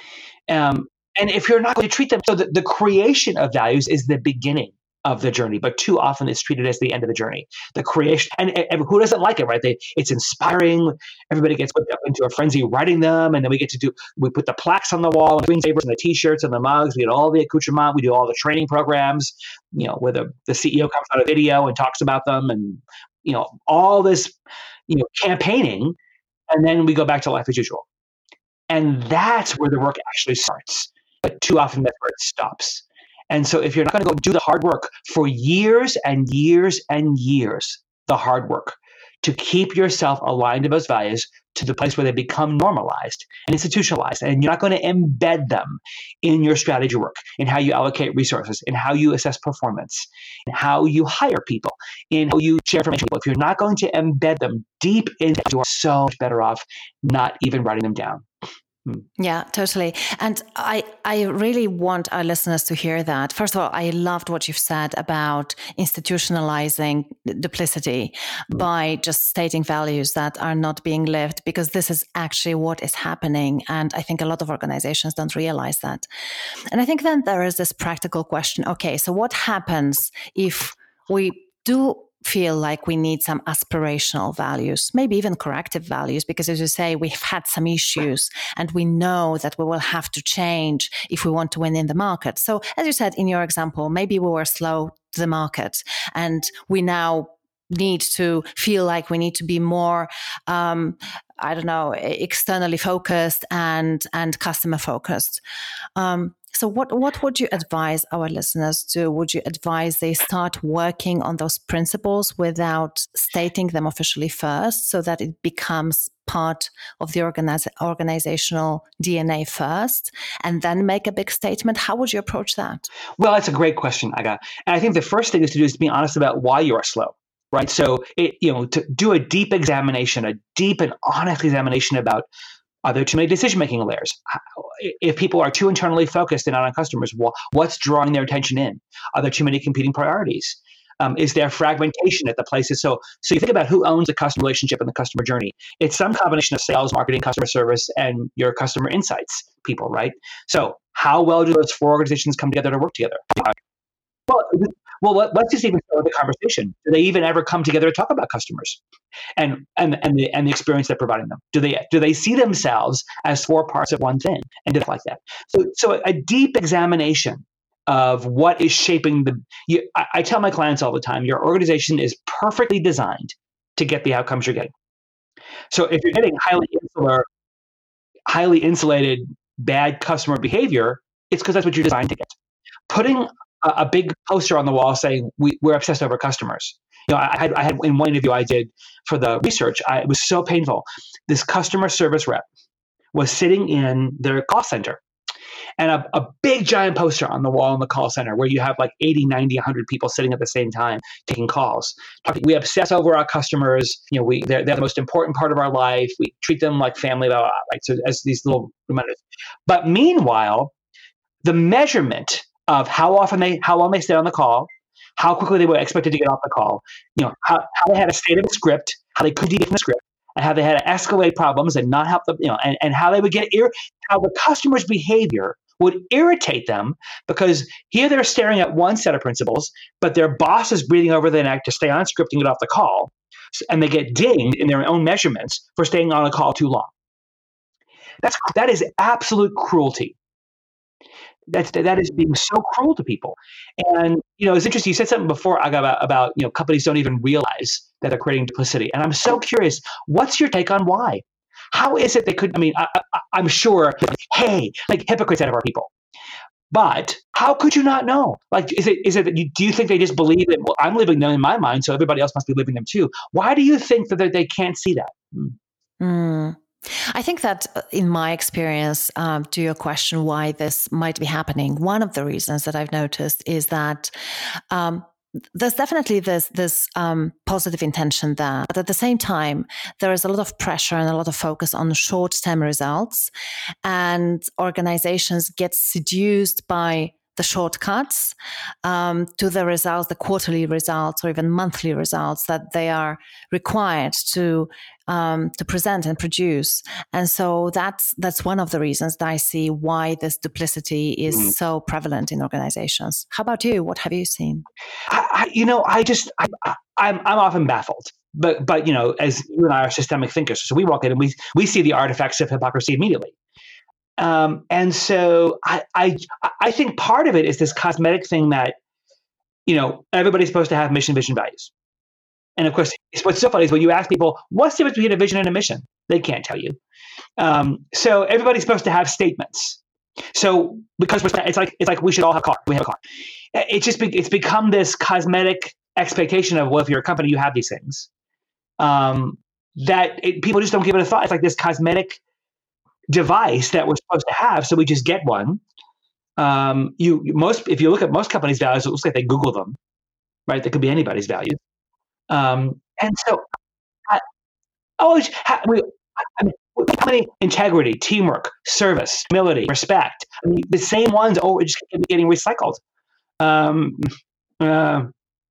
Um, and if you're not going to treat them, so the, the creation of values is the beginning of the journey, but too often it's treated as the end of the journey. The creation, and, and who doesn't like it, right? They, it's inspiring. Everybody gets whipped up into a frenzy writing them, and then we get to do. We put the plaques on the wall, and screensavers, and the T-shirts, and the mugs. We get all the accoutrement. We do all the training programs. You know, where the, the C E O comes out a video and talks about them, and you know all this, you know, campaigning, and then we go back to life as usual. And that's where the work actually starts. But too often that's where it stops. And so if you're not going to go do the hard work for years and years and years, the hard work to keep yourself aligned to those values to the place where they become normalized and institutionalized, and you're not going to embed them in your strategy work, in how you allocate resources, in how you assess performance, in how you hire people, in how you share information with people. If you're not going to embed them deep into, you are so much better off not even writing them down. Yeah, totally. And I, I really want our listeners to hear that. First of all, I loved what you've said about institutionalizing duplicity by just stating values that are not being lived, because this is actually what is happening. And I think a lot of organizations don't realize that. And I think then there is this practical question. Okay, so what happens if we do feel like we need some aspirational values, maybe even corrective values, because as you say, we've had some issues and we know that we will have to change if we want to win in the market. So as you said in your example, maybe we were slow to the market and we now need to feel like we need to be more, um, I don't know, externally focused and, and customer focused. Um, So what, what would you advise our listeners to? Would you advise they start working on those principles without stating them officially first, so that it becomes part of the organize, organizational D N A first, and then make a big statement? How would you approach that? Well, that's a great question, Aga. And I think the first thing is to do is to be honest about why you are slow, right? So, it, you know, to do a deep examination, a deep and honest examination about, are there too many decision-making layers? If people are too internally focused and not on customers, what's drawing their attention in? Are there too many competing priorities? Um, is there fragmentation at the places? So, so you think about who owns the customer relationship and the customer journey. It's some combination of sales, marketing, customer service, and your customer insights people, right? So how well do those four organizations come together to work together? Well, well, let's just even start with the conversation. Do they even ever come together to talk about customers and and and the and the experience they're providing them? Do they do they see themselves as four parts of one thing and stuff like that? So so a deep examination of what is shaping the. You, I, I tell my clients all the time, your organization is perfectly designed to get the outcomes you're getting. So if you're getting highly insular, highly insulated, bad customer behavior, it's because that's what you're designed to get. Putting a big poster on the wall saying we, we're obsessed over customers. You know, I had, I had in one interview I did for the research, I, it was so painful. This customer service rep was sitting in their call center, and a, a big giant poster on the wall in the call center where you have like eighty, ninety, one hundred people sitting at the same time taking calls. We obsess over our customers. You know, we they're, they're the most important part of our life. We treat them like family, blah, blah, blah, right? So as these little reminders. But meanwhile, the measurement of how often they, how long they stayed on the call, how quickly they were expected to get off the call, you know, how, how they had to stay to the script, how they couldn't deviate from the script, and how they had to escalate problems and not help them, you know, and, and how they would get, ir- how the customer's behavior would irritate them because here they're staring at one set of principles, but their boss is breathing over their neck to stay on script and get off the call, and they get dinged in their own measurements for staying on a call too long. That's, that is absolute cruelty. That's, that is being so cruel to people. And, you know, it's interesting. You said something before about, about, you know, companies don't even realize that they're creating duplicity. And I'm so curious, what's your take on why? How is it they could, I mean, I, I, I'm sure, like, hey, like hypocrites out of our people. But how could you not know? Like, is it, is it that you, do you think they just believe that, well, I'm living them in my mind, so everybody else must be living them too? Why do you think that they can't see that? Mm. Mm. I think that in my experience, um, to your question, why this might be happening, one of the reasons that I've noticed is that um, there's definitely this, this um, positive intention there. But at the same time, there is a lot of pressure and a lot of focus on short-term results. And organizations get seduced by the shortcuts um, to the results, the quarterly results, or even monthly results that they are required to um, to present and produce. And so that's that's one of the reasons that I see why this duplicity is mm-hmm. so prevalent in organizations. How about you? What have you seen? I, I, you know, I just I, I, I'm I'm often baffled. But but you know, as you and I are systemic thinkers, so we walk in and we we see the artifacts of hypocrisy immediately. Um, and so I, I I think part of it is this cosmetic thing that, you know, everybody's supposed to have mission, vision, values. And of course, what's so funny is when you ask people, what's the difference between a vision and a mission? They can't tell you. Um, so everybody's supposed to have statements. So because we're, it's like it's like we should all have a car. We have a car. It's just it's become this cosmetic expectation of, well, if you're a company, you have these things. Um, that it, people just don't give it a thought. It's like this cosmetic device that we're supposed to have, so we just get one. Um, you most if you look at most companies' values, it looks like they Google them, right? That could be anybody's values. Um, and so, I, always ha- we, I mean, how many integrity, teamwork, service, humility, respect? I mean, the same ones oh, just keep getting recycled. Um, uh,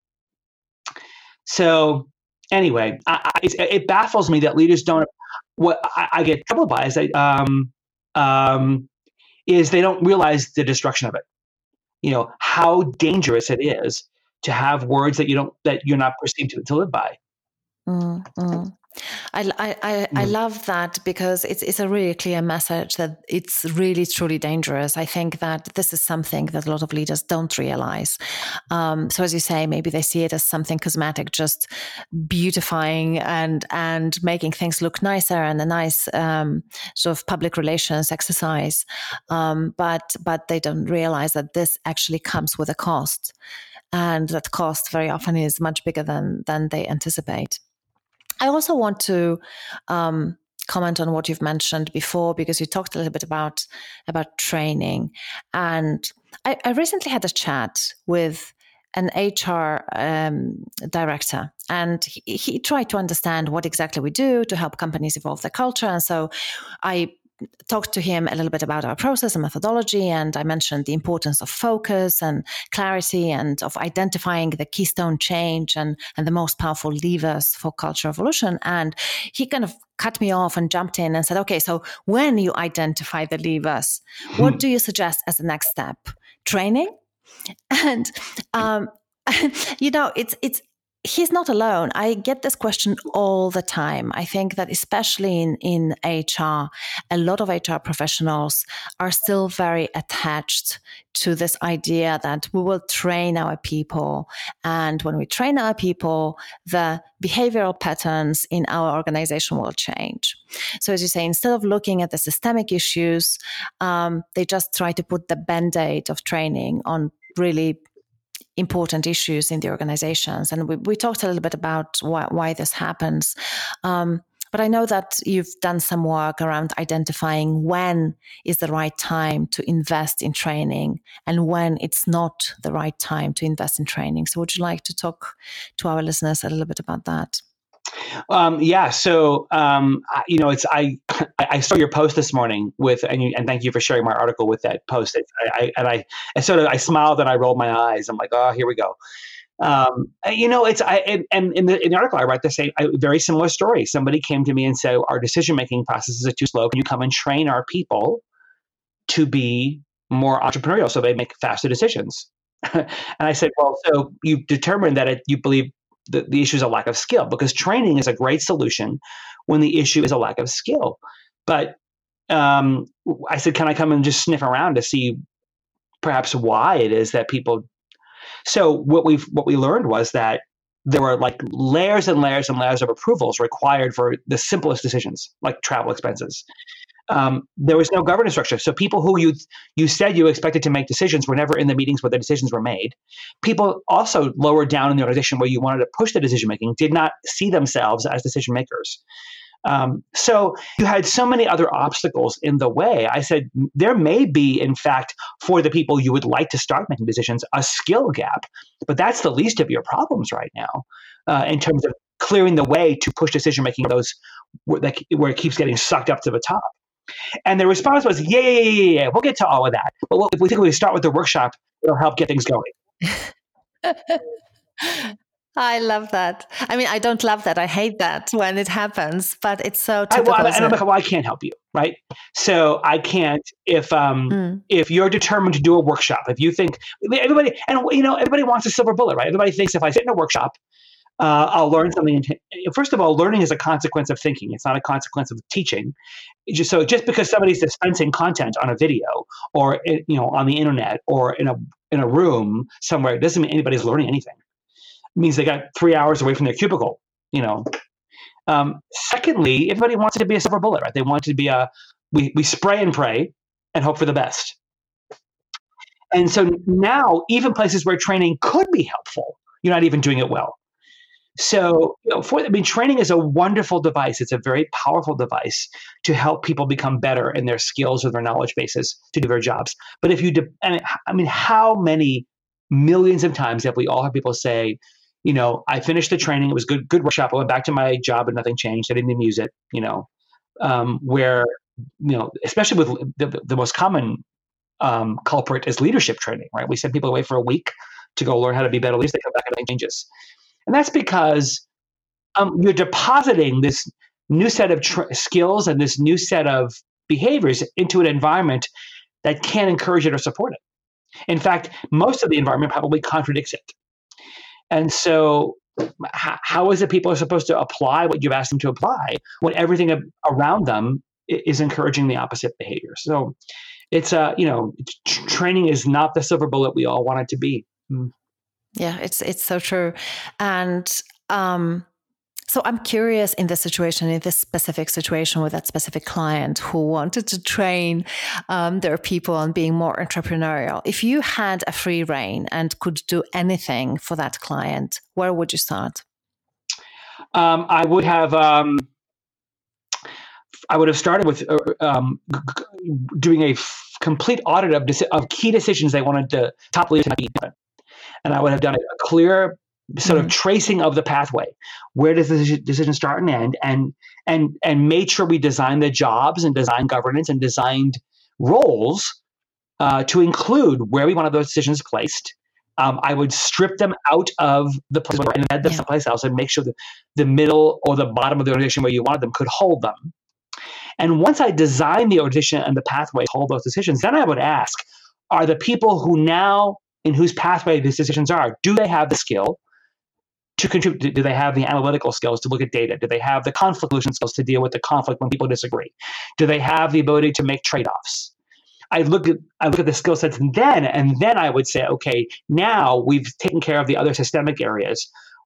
so anyway, I, I, it baffles me that leaders don't. What I, I get troubled by is that um, um, is they don't realize the destruction of it. You know how dangerous it is to have words that you don't that you're not perceived to, to live by. Mm-hmm. I, I, I, I Mm. love that because it's, it's a really clear message that it's really, truly dangerous. I think that this is something that a lot of leaders don't realize. Um, so as you say, maybe they see it as something cosmetic, just beautifying and, and making things look nicer and a nice um, sort of public relations exercise. Um, but, but they don't realize that this actually comes with a cost. And that cost very often is much bigger than, than they anticipate. I also want to um, comment on what you've mentioned before, because you talked a little bit about about training, and I, I recently had a chat with an H R um, director, and he, he tried to understand what exactly we do to help companies evolve their culture. And so I talked to him a little bit about our process and methodology, and I mentioned the importance of focus and clarity and of identifying the keystone change and, and the most powerful levers for culture evolution. And he kind of cut me off and jumped in and said, okay, so when you identify the levers, what do you suggest as the next step? Training? And um, you know, it's it's he's not alone. I get this question all the time. I think that especially in, in H R, a lot of H R professionals are still very attached to this idea that we will train our people. And when we train our people, the behavioral patterns in our organization will change. So as you say, instead of looking at the systemic issues, um, they just try to put the Band-Aid of training on really important issues in the organizations. And we, we talked a little bit about why, why this happens. Um, but I know that you've done some work around identifying when is the right time to invest in training and when it's not the right time to invest in training. So would you like to talk to our listeners a little bit about that? Um, yeah. So, um, I- you know, it's, I, I saw your post this morning with, and, you, and thank you for sharing my article with that post. It, I, I, and I, I sort of, I smiled and I rolled my eyes. I'm like, oh, here we go. Um, you know, it's, I, and, and in the, in the article, I write the same, a very similar story. Somebody came to me and said, our decision-making processes are too slow. Can you come and train our people to be more entrepreneurial so they make faster decisions? And I said, well, so you determined that it, you believe the, the issue is a lack of skill, because training is a great solution when the issue is a lack of skill. But um, I said, can I come and just sniff around to see perhaps why it is that people. So what we've what we learned was that there were like layers and layers and layers of approvals required for the simplest decisions, like travel expenses. Um, there was no governance structure. So people who you you said you expected to make decisions were never in the meetings where the decisions were made. People also lower down in the organization where you wanted to push the decision making did not see themselves as decision makers. Um, so you had so many other obstacles in the way. I said, there may be, in fact, for the people you would like to start making decisions, a skill gap, but that's the least of your problems right now uh, in terms of clearing the way to push decision making those where, that, where it keeps getting sucked up to the top. And the response was, yeah, yeah, yeah, yeah, we'll get to all of that. But if we think we start with the workshop, it'll help get things going. I love that. I mean, I don't love that. I hate that when it happens, but it's so typical. I, well, and I'm like, well, I can't help you, right? So I can't if um mm. if you're determined to do a workshop. If you think everybody, and you know, everybody wants a silver bullet, right? Everybody thinks if I sit in a workshop, uh, I'll learn something. First of all, learning is a consequence of thinking. It's not a consequence of teaching. Just so just because somebody's dispensing content on a video or you know on the internet or in a in a room somewhere, it doesn't mean anybody's learning anything. It means they got three hours away from their cubicle, you know. Um, secondly, everybody wants it to be a silver bullet, right? They want it to be a, we, we spray and pray and hope for the best. And so now, even places where training could be helpful, you're not even doing it well. So, you know, for I mean, training is a wonderful device. It's a very powerful device to help people become better in their skills or their knowledge bases to do their jobs. But if you, de- I mean, I mean, how many millions of times have we all heard people say, you know, I finished the training. It was good, good workshop. I went back to my job and nothing changed. I didn't even use it, you know, um, where, you know, especially with the, the most common um, culprit is leadership training, right? We send people away for a week to go learn how to be better leaders. They come back and nothing changes. And that's because um, you're depositing this new set of tr- skills and this new set of behaviors into an environment that can't encourage it or support it. In fact, most of the environment probably contradicts it. And so how, how is it people are supposed to apply what you've asked them to apply when everything around them is encouraging the opposite behavior? So it's a, uh, you know, training is not the silver bullet we all want it to be. Mm. Yeah, it's it's so true. And um, so I'm curious, in this situation, in this specific situation with that specific client who wanted to train um, their people on being more entrepreneurial, if you had a free rein and could do anything for that client, where would you start? Um, I would have... Um, I would have started with um, doing a f- complete audit of, deci- of key decisions they wanted the top leaders to be done. And I would have done a clear sort mm-hmm. of tracing of the pathway. Where does the decision start and end? And and and made sure we designed the jobs and design governance and designed roles uh, to include where we wanted those decisions placed. Um, I would strip them out of the place and embed them yeah. someplace else and make sure that the middle or the bottom of the organization where you wanted them could hold them. And once I designed the organization and the pathway to hold those decisions, then I would ask, are the people who now, in whose pathway these decisions are, do they have the skill to contribute? Do they have the analytical skills to look at data? Do they have the conflict resolution skills to deal with the conflict when people disagree? Do they have the ability to make trade-offs? I look at I look at the skill sets and then, and then I would say, okay, now we've taken care of the other systemic areas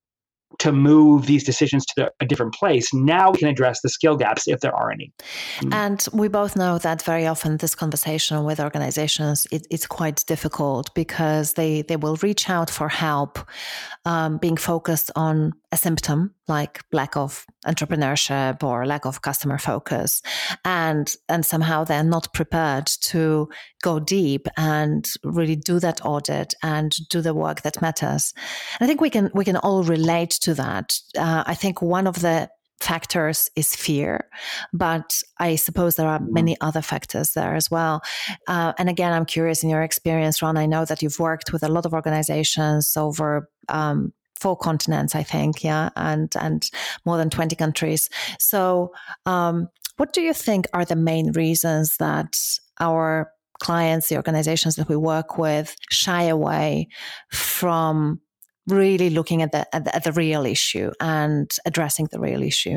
to move these decisions to a different place. Now we can address the skill gaps if there are any. And we both know that very often this conversation with organizations, it, it's quite difficult because they, they will reach out for help, um, being focused on a symptom like lack of entrepreneurship or lack of customer focus. And, and somehow they're not prepared to go deep and really do that audit and do the work that matters. And I think we can, we can all relate to that. Uh, I think one of the factors is fear, but I suppose there are many other factors there as well. Uh, and again, I'm curious, in your experience, Ron, I know that you've worked with a lot of organizations over um, four continents, I think, yeah, and and more than twenty countries. So um, what do you think are the main reasons that our clients, the organizations that we work with, shy away from really looking at the, at the at the real issue and addressing the real issue?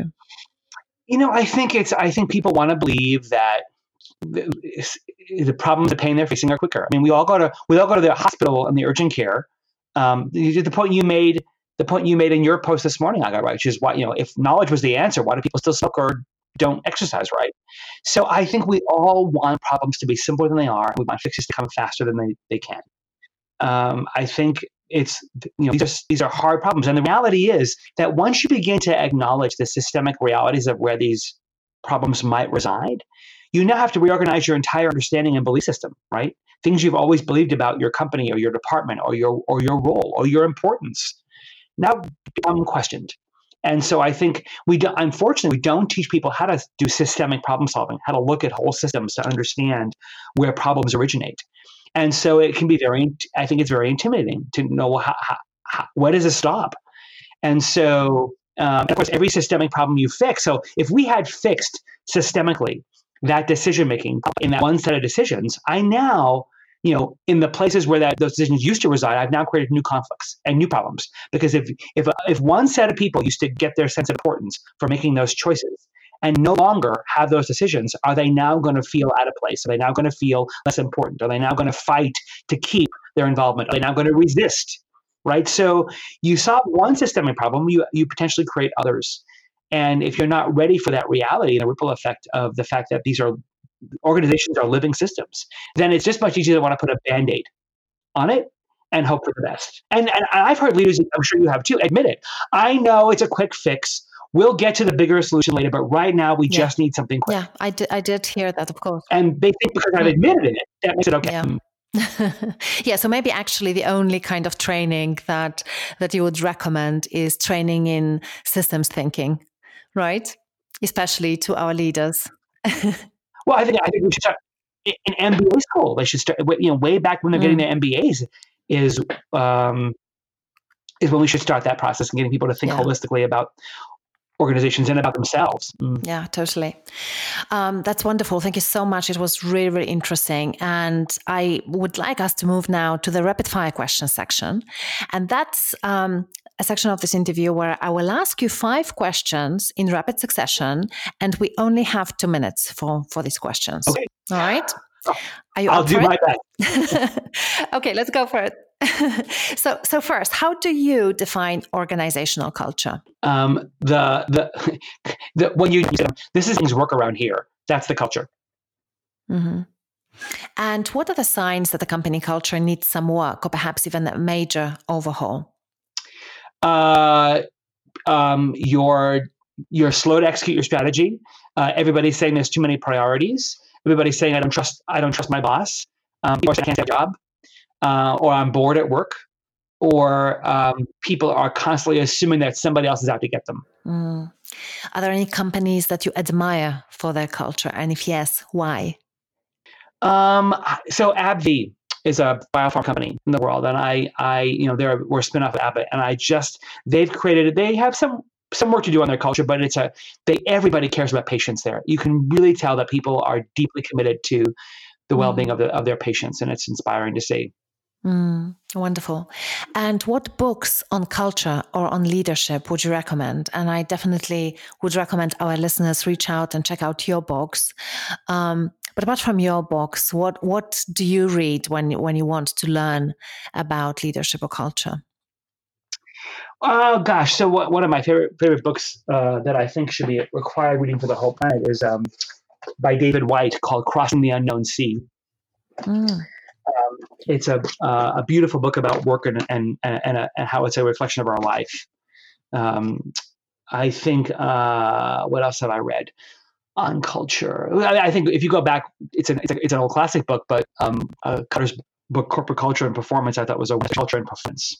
You know, I think it's. I think people want to believe that the, the problems, the pain they're facing, are quicker. I mean, we all go to we all go to the hospital and the urgent care. Um, the, the point you made, the point you made in your post this morning, I got right, which is why, you know, if knowledge was the answer, why do people still smoke or don't exercise, right? So I think we all want problems to be simpler than they are. We want fixes to come faster than they, they can. Um, I think it's, you know, these are, these are hard problems. And the reality is that once you begin to acknowledge the systemic realities of where these problems might reside, you now have to reorganize your entire understanding and belief system, right? Things you've always believed about your company or your department or your or your role or your importance now become questioned. And so I think we do, unfortunately, we don't teach people how to do systemic problem solving, how to look at whole systems to understand where problems originate. And so it can be very, I think it's very intimidating to know how, how, how where does it stop? And so, um, and of course, every systemic problem you fix. So if we had fixed systemically that decision-making in that one set of decisions, I now, you know, in the places where that those decisions used to reside, I've now created new conflicts and new problems. Because if if if one set of people used to get their sense of importance for making those choices and no longer have those decisions, are they now going to feel out of place? Are they now going to feel less important? Are they now going to fight to keep their involvement? Are they now going to resist? Right? So you solve one systemic problem, you you potentially create others. And if you're not ready for that reality, the ripple effect of the fact that these are organizations are living systems, then it's just much easier to want to put a Band-Aid on it and hope for the best. And, and I've heard leaders, I'm sure you have too, admit it. I know it's a quick fix. We'll get to the bigger solution later, but right now we yeah. just need something quick. Yeah, I did, I did hear that, of course. And they think because I've admitted it, that makes it okay. Yeah. Yeah, so maybe actually the only kind of training that that you would recommend is training in systems thinking, right? Especially to our leaders. Well, I think I think we should start in M B A school. They should start, you know, way back when they're getting mm. their M B As is um, is when we should start that process and getting people to think yeah. holistically about organizations and about themselves. Mm. Yeah, totally. Um, that's wonderful. Thank you so much. It was really, really interesting. And I would like us to move now to the rapid fire question section. And that's um, a section of this interview where I will ask you five questions in rapid succession, and we only have two minutes for, for these questions. Okay. All right? Are you I'll up do for my it? best. Okay, let's go for it. so, so first, how do you define organizational culture? Um, the, the the when you this is things work around here. That's the culture. Mm-hmm. And what are the signs that the company culture needs some work, or perhaps even a major overhaul? Uh, um, you're you're slow to execute your strategy. Uh, everybody's saying there's too many priorities. Everybody's saying I don't trust I don't trust my boss. Um, people are saying I can't get a job, uh, or I'm bored at work, or um, people are constantly assuming that somebody else is out to get them. Mm. Are there any companies that you admire for their culture? And if yes, why? Um, so AbbVie is a biopharma company in the world, and I, I, you know, they're we're a spinoff of Abbott, and I just they've created. They have some some work to do on their culture, but it's a they everybody cares about patients there. You can really tell that people are deeply committed to the well-being mm. of the, of their patients, and it's inspiring to see. Mm, wonderful. And what books on culture or on leadership would you recommend? And I definitely would recommend our listeners reach out and check out your books. Um, but apart from your books, what what do you read when when you want to learn about leadership or culture? Oh gosh! So what, one of my favorite favorite books uh, that I think should be required reading for the whole planet is um, by David White, called "Crossing the Unknown Sea." Mm. Um, it's a uh, a beautiful book about work and and and, a, and how it's a reflection of our life. Um, I think uh, what else have I read on culture? I, I think if you go back, it's an it's, a, it's an old classic book, but um, uh, Cutter's book "Corporate Culture and Performance" I thought was a culture and performance.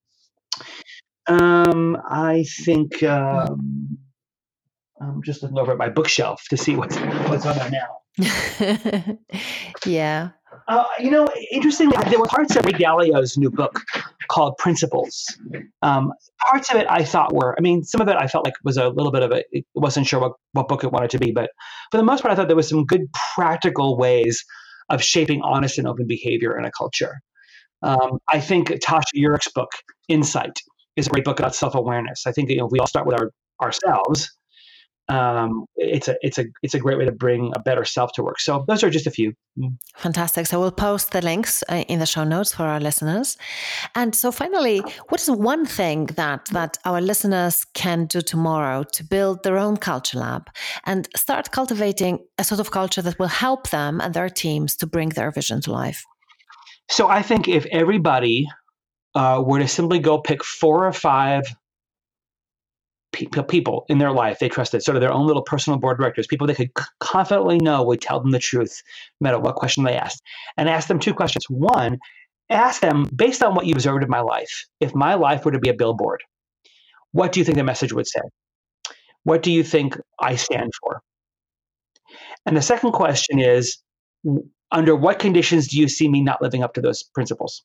Um, I think um, I'm just looking over at my bookshelf to see what's what's on there now. Yeah. Uh, you know, interestingly, there were parts of Ray Dalio's new book called Principles. Um, parts of it I thought were, I mean, some of it I felt like was a little bit of a, it wasn't sure what, what book it wanted to be, but for the most part, I thought there was some good practical ways of shaping honest and open behavior in a culture. Um, I think Tasha Eurich's book, Insight, is a great book about self-awareness. I think, you know, if we all start with our ourselves, um, it's a it's a it's a great way to bring a better self to work. So those are just a few. Fantastic. So we'll post the links uh, in the show notes for our listeners. And so finally, what is one thing that that our listeners can do tomorrow to build their own culture lab and start cultivating a sort of culture that will help them and their teams to bring their vision to life? So I think if everybody uh, were to simply go pick four or five people in their life they trusted, sort of their own little personal board directors, people they could confidently know would tell them the truth, no matter what question they asked, and ask them two questions. One, ask them, based on what you observed in my life, if my life were to be a billboard, what do you think the message would say? What do you think I stand for? And the second question is, under what conditions do you see me not living up to those principles?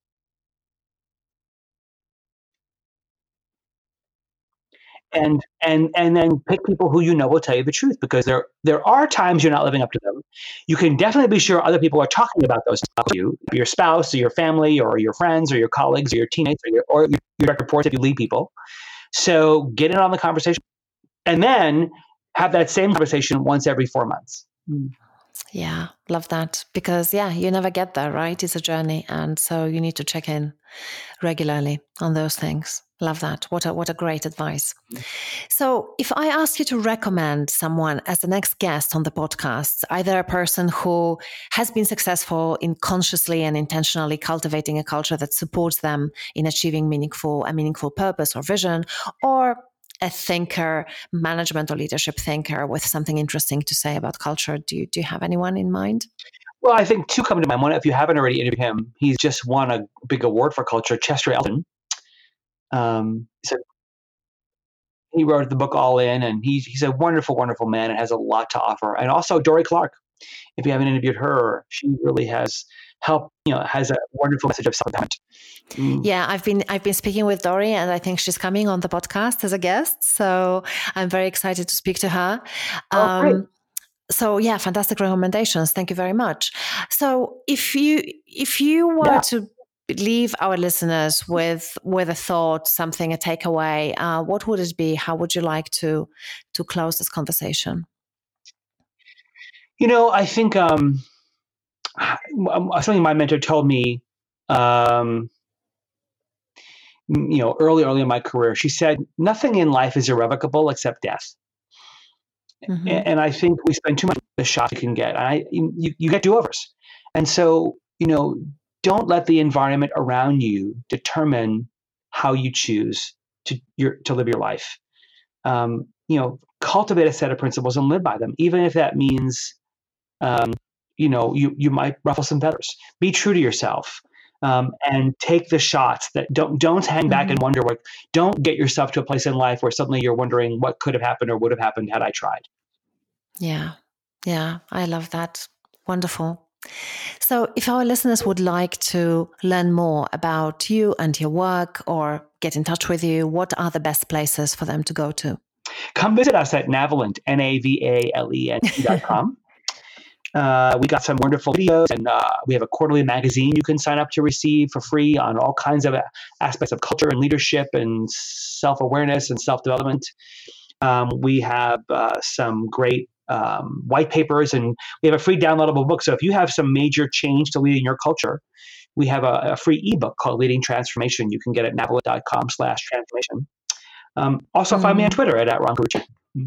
And and and then pick people who you know will tell you the truth, because there there are times you're not living up to them. You can definitely be sure other people are talking about those to you, your spouse or your family or your friends or your colleagues or your teammates or your, or your direct reports if you lead people. So get in on the conversation, and then have that same conversation once every four months. Mm. Yeah, love that. Because, yeah, you never get there, right? It's a journey. And so you need to check in regularly on those things. Love that. What a, what a great advice. So if I ask you to recommend someone as the next guest on the podcast, either a person who has been successful in consciously and intentionally cultivating a culture that supports them in achieving meaningful, a meaningful purpose or vision, or a thinker, management or leadership thinker with something interesting to say about culture, do you, do you have anyone in mind? Well, I think two come to mind. One, if you haven't already interviewed him, he's just won a big award for culture, Chester Elton. Um, so he wrote the book All In, and he's, he's a wonderful, wonderful man and has a lot to offer. And also Dorie Clark, if you haven't interviewed her, she really has helped, you know, has a wonderful message of self-empowerment. Mm. Yeah, I've been I've been speaking with Dorie, and I think she's coming on the podcast as a guest. So I'm very excited to speak to her. Oh, um, great. So yeah, fantastic recommendations. Thank you very much. So if you if you were yeah. to leave our listeners with with a thought, something, a takeaway, uh, what would it be? How would you like to to close this conversation? You know, I think um, something my mentor told me, um, you know, early, early in my career. She said, "Nothing in life is irrevocable except death." Mm-hmm. And I think we spend too much the shot you can get. I you, you get do-overs, and so you know, don't let the environment around you determine how you choose to your to live your life. Um, you know, cultivate a set of principles and live by them, even if that means, um, you know, you you might ruffle some feathers. Be true to yourself. Um, and take the shots that don't don't hang back mm-hmm. and wonder what. Don't get yourself to a place in life where suddenly you're wondering what could have happened or would have happened had I tried. Yeah, yeah, I love that. Wonderful. So if our listeners would like to learn more about you and your work or get in touch with you, what are the best places for them to go to? Come visit us at Navalent, N A V A L E N T dot com. uh, we got some wonderful videos, and uh, we have a quarterly magazine you can sign up to receive for free on all kinds of aspects of culture and leadership and self-awareness and self-development. Um, we have uh, some great um, white papers, and we have a free downloadable book. So if you have some major change to lead in your culture, we have a, a free ebook called Leading Transformation. You can get it at navalent dot com slash transformation. Um, also, mm. find me on Twitter at, at Ron Carucci.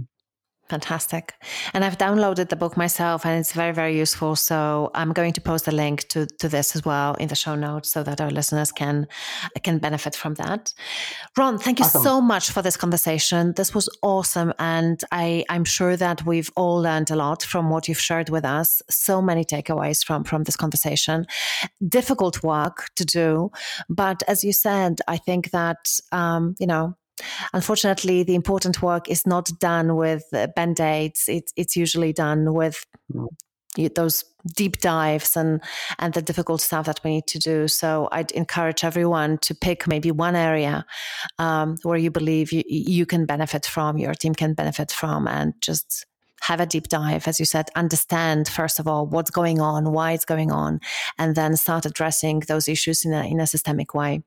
Fantastic. And I've downloaded the book myself, and it's very, very useful. So I'm going to post a link to, to this as well in the show notes so that our listeners can, can benefit from that. Ron, thank you awesome. so much for this conversation. This was awesome. And I, I'm sure that we've all learned a lot from what you've shared with us. So many takeaways from, from this conversation. Difficult work to do. But as you said, I think that, um, you know, unfortunately, the important work is not done with band-aids. It's it's usually done with those deep dives and, and the difficult stuff that we need to do. So I'd encourage everyone to pick maybe one area um, where you believe you, you can benefit from, your team can benefit from, and just have a deep dive, as you said, understand, first of all, what's going on, why it's going on, and then start addressing those issues in a, in a systemic way.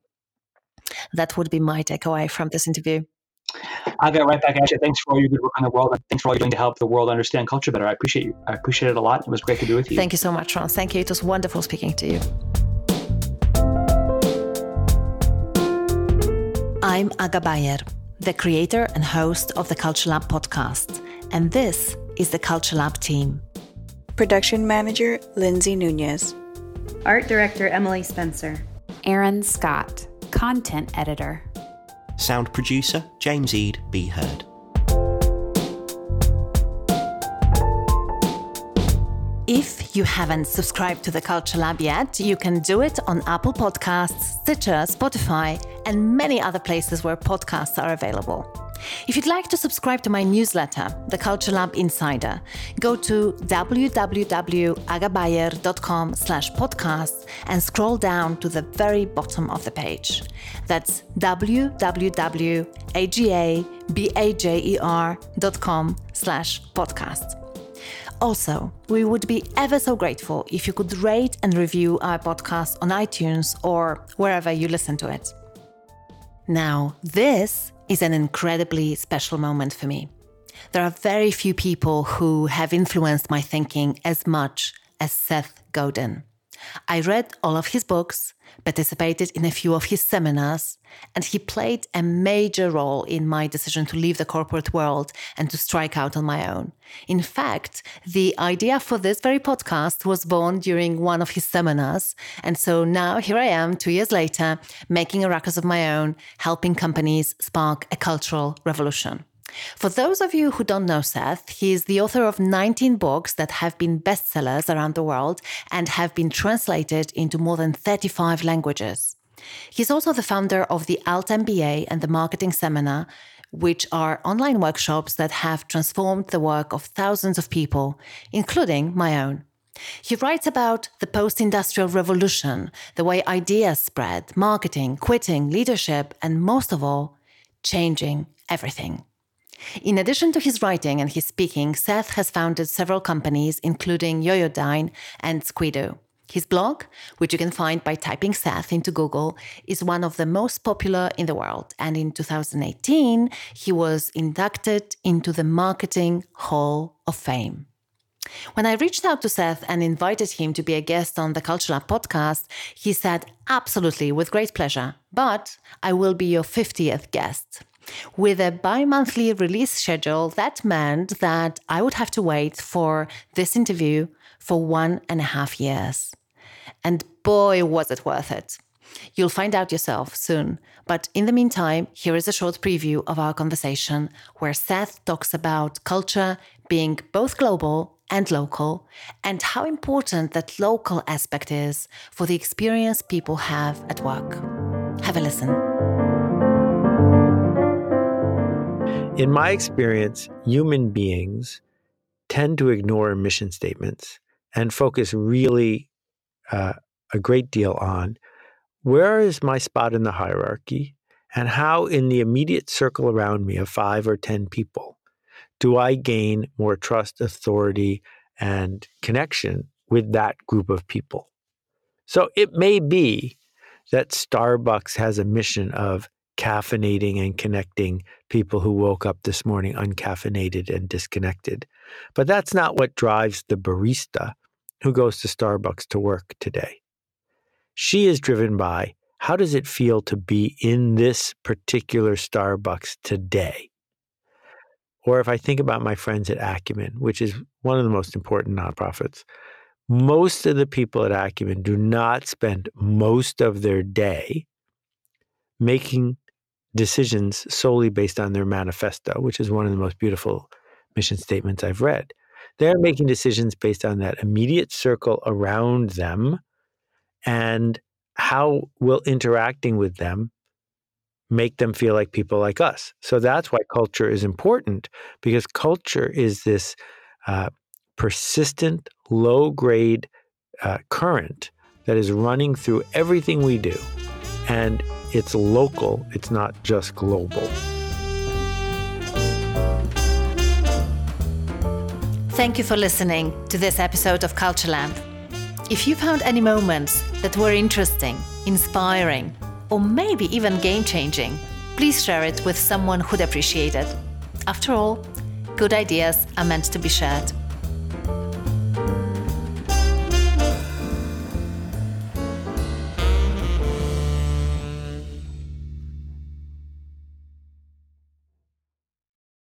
That would be my takeaway from this interview. I'll get right back at you. Thanks for all your good work on the world, and thanks for all you're doing to help the world understand culture better. I appreciate you. I appreciate it a lot. It was great to be with you. Thank you so much, Ron. Thank you. It was wonderful speaking to you. I'm Aga Bayer, the creator and host of the Culture Lab podcast, and this is the Culture Lab team. Production manager, Lindsay Nunez. Art director, Emily Spencer. Aaron Scott. Content editor. Sound producer, James Eade, Be Heard. If you haven't subscribed to the Culture Lab yet, you can do it on Apple Podcasts, Stitcher, Spotify, and many other places where podcasts are available. If you'd like to subscribe to my newsletter, The Culture Lab Insider, go to w w w dot agabayer dot com slash podcast and scroll down to the very bottom of the page. That's w w w dot agabayer dot com slash podcast. Also, we would be ever so grateful if you could rate and review our podcast on iTunes or wherever you listen to it. Now, this is an incredibly special moment for me. There are very few people who have influenced my thinking as much as Seth Godin. I read all of his books, participated in a few of his seminars, and he played a major role in my decision to leave the corporate world and to strike out on my own. In fact, the idea for this very podcast was born during one of his seminars, and so now here I am, two years later, making a ruckus of my own, helping companies spark a cultural revolution. For those of you who don't know Seth, he is the author of nineteen books that have been bestsellers around the world and have been translated into more than thirty-five languages. He's also the founder of the Alt M B A and the Marketing Seminar, which are online workshops that have transformed the work of thousands of people, including my own. He writes about the post-industrial revolution, the way ideas spread, marketing, quitting, leadership, and most of all, changing everything. In addition to his writing and his speaking, Seth has founded several companies, including Yoyodyne and Squidoo. His blog, which you can find by typing Seth into Google, is one of the most popular in the world. And in two thousand eighteen, he was inducted into the Marketing Hall of Fame. When I reached out to Seth and invited him to be a guest on the Culture Lab podcast, he said, absolutely, with great pleasure, but I will be your fiftieth guest. With a bi-monthly release schedule, that meant that I would have to wait for this interview for one and a half years. And boy, was it worth it. You'll find out yourself soon. But in the meantime, here is a short preview of our conversation where Seth talks about culture being both global and local, and how important that local aspect is for the experience people have at work. Have a listen. In my experience, human beings tend to ignore mission statements and focus really uh, a great deal on where is my spot in the hierarchy and how in the immediate circle around me of five or ten people do I gain more trust, authority, and connection with that group of people. So it may be that Starbucks has a mission of caffeinating and connecting people who woke up this morning uncaffeinated and disconnected. But that's not what drives the barista who goes to Starbucks to work today. She is driven by, how does it feel to be in this particular Starbucks today? Or if I think about my friends at Acumen, which is one of the most important nonprofits, most of the people at Acumen do not spend most of their day making decisions solely based on their manifesto, which is one of the most beautiful mission statements I've read. They're making decisions based on that immediate circle around them and how will interacting with them make them feel like people like us. So that's why culture is important, because culture is this uh, persistent, low-grade uh, current that is running through everything we do. And it's local, it's not just global. Thank you for listening to this episode of Culture Lab. If you found any moments that were interesting, inspiring, or maybe even game-changing, please share it with someone who'd appreciate it. After all, good ideas are meant to be shared.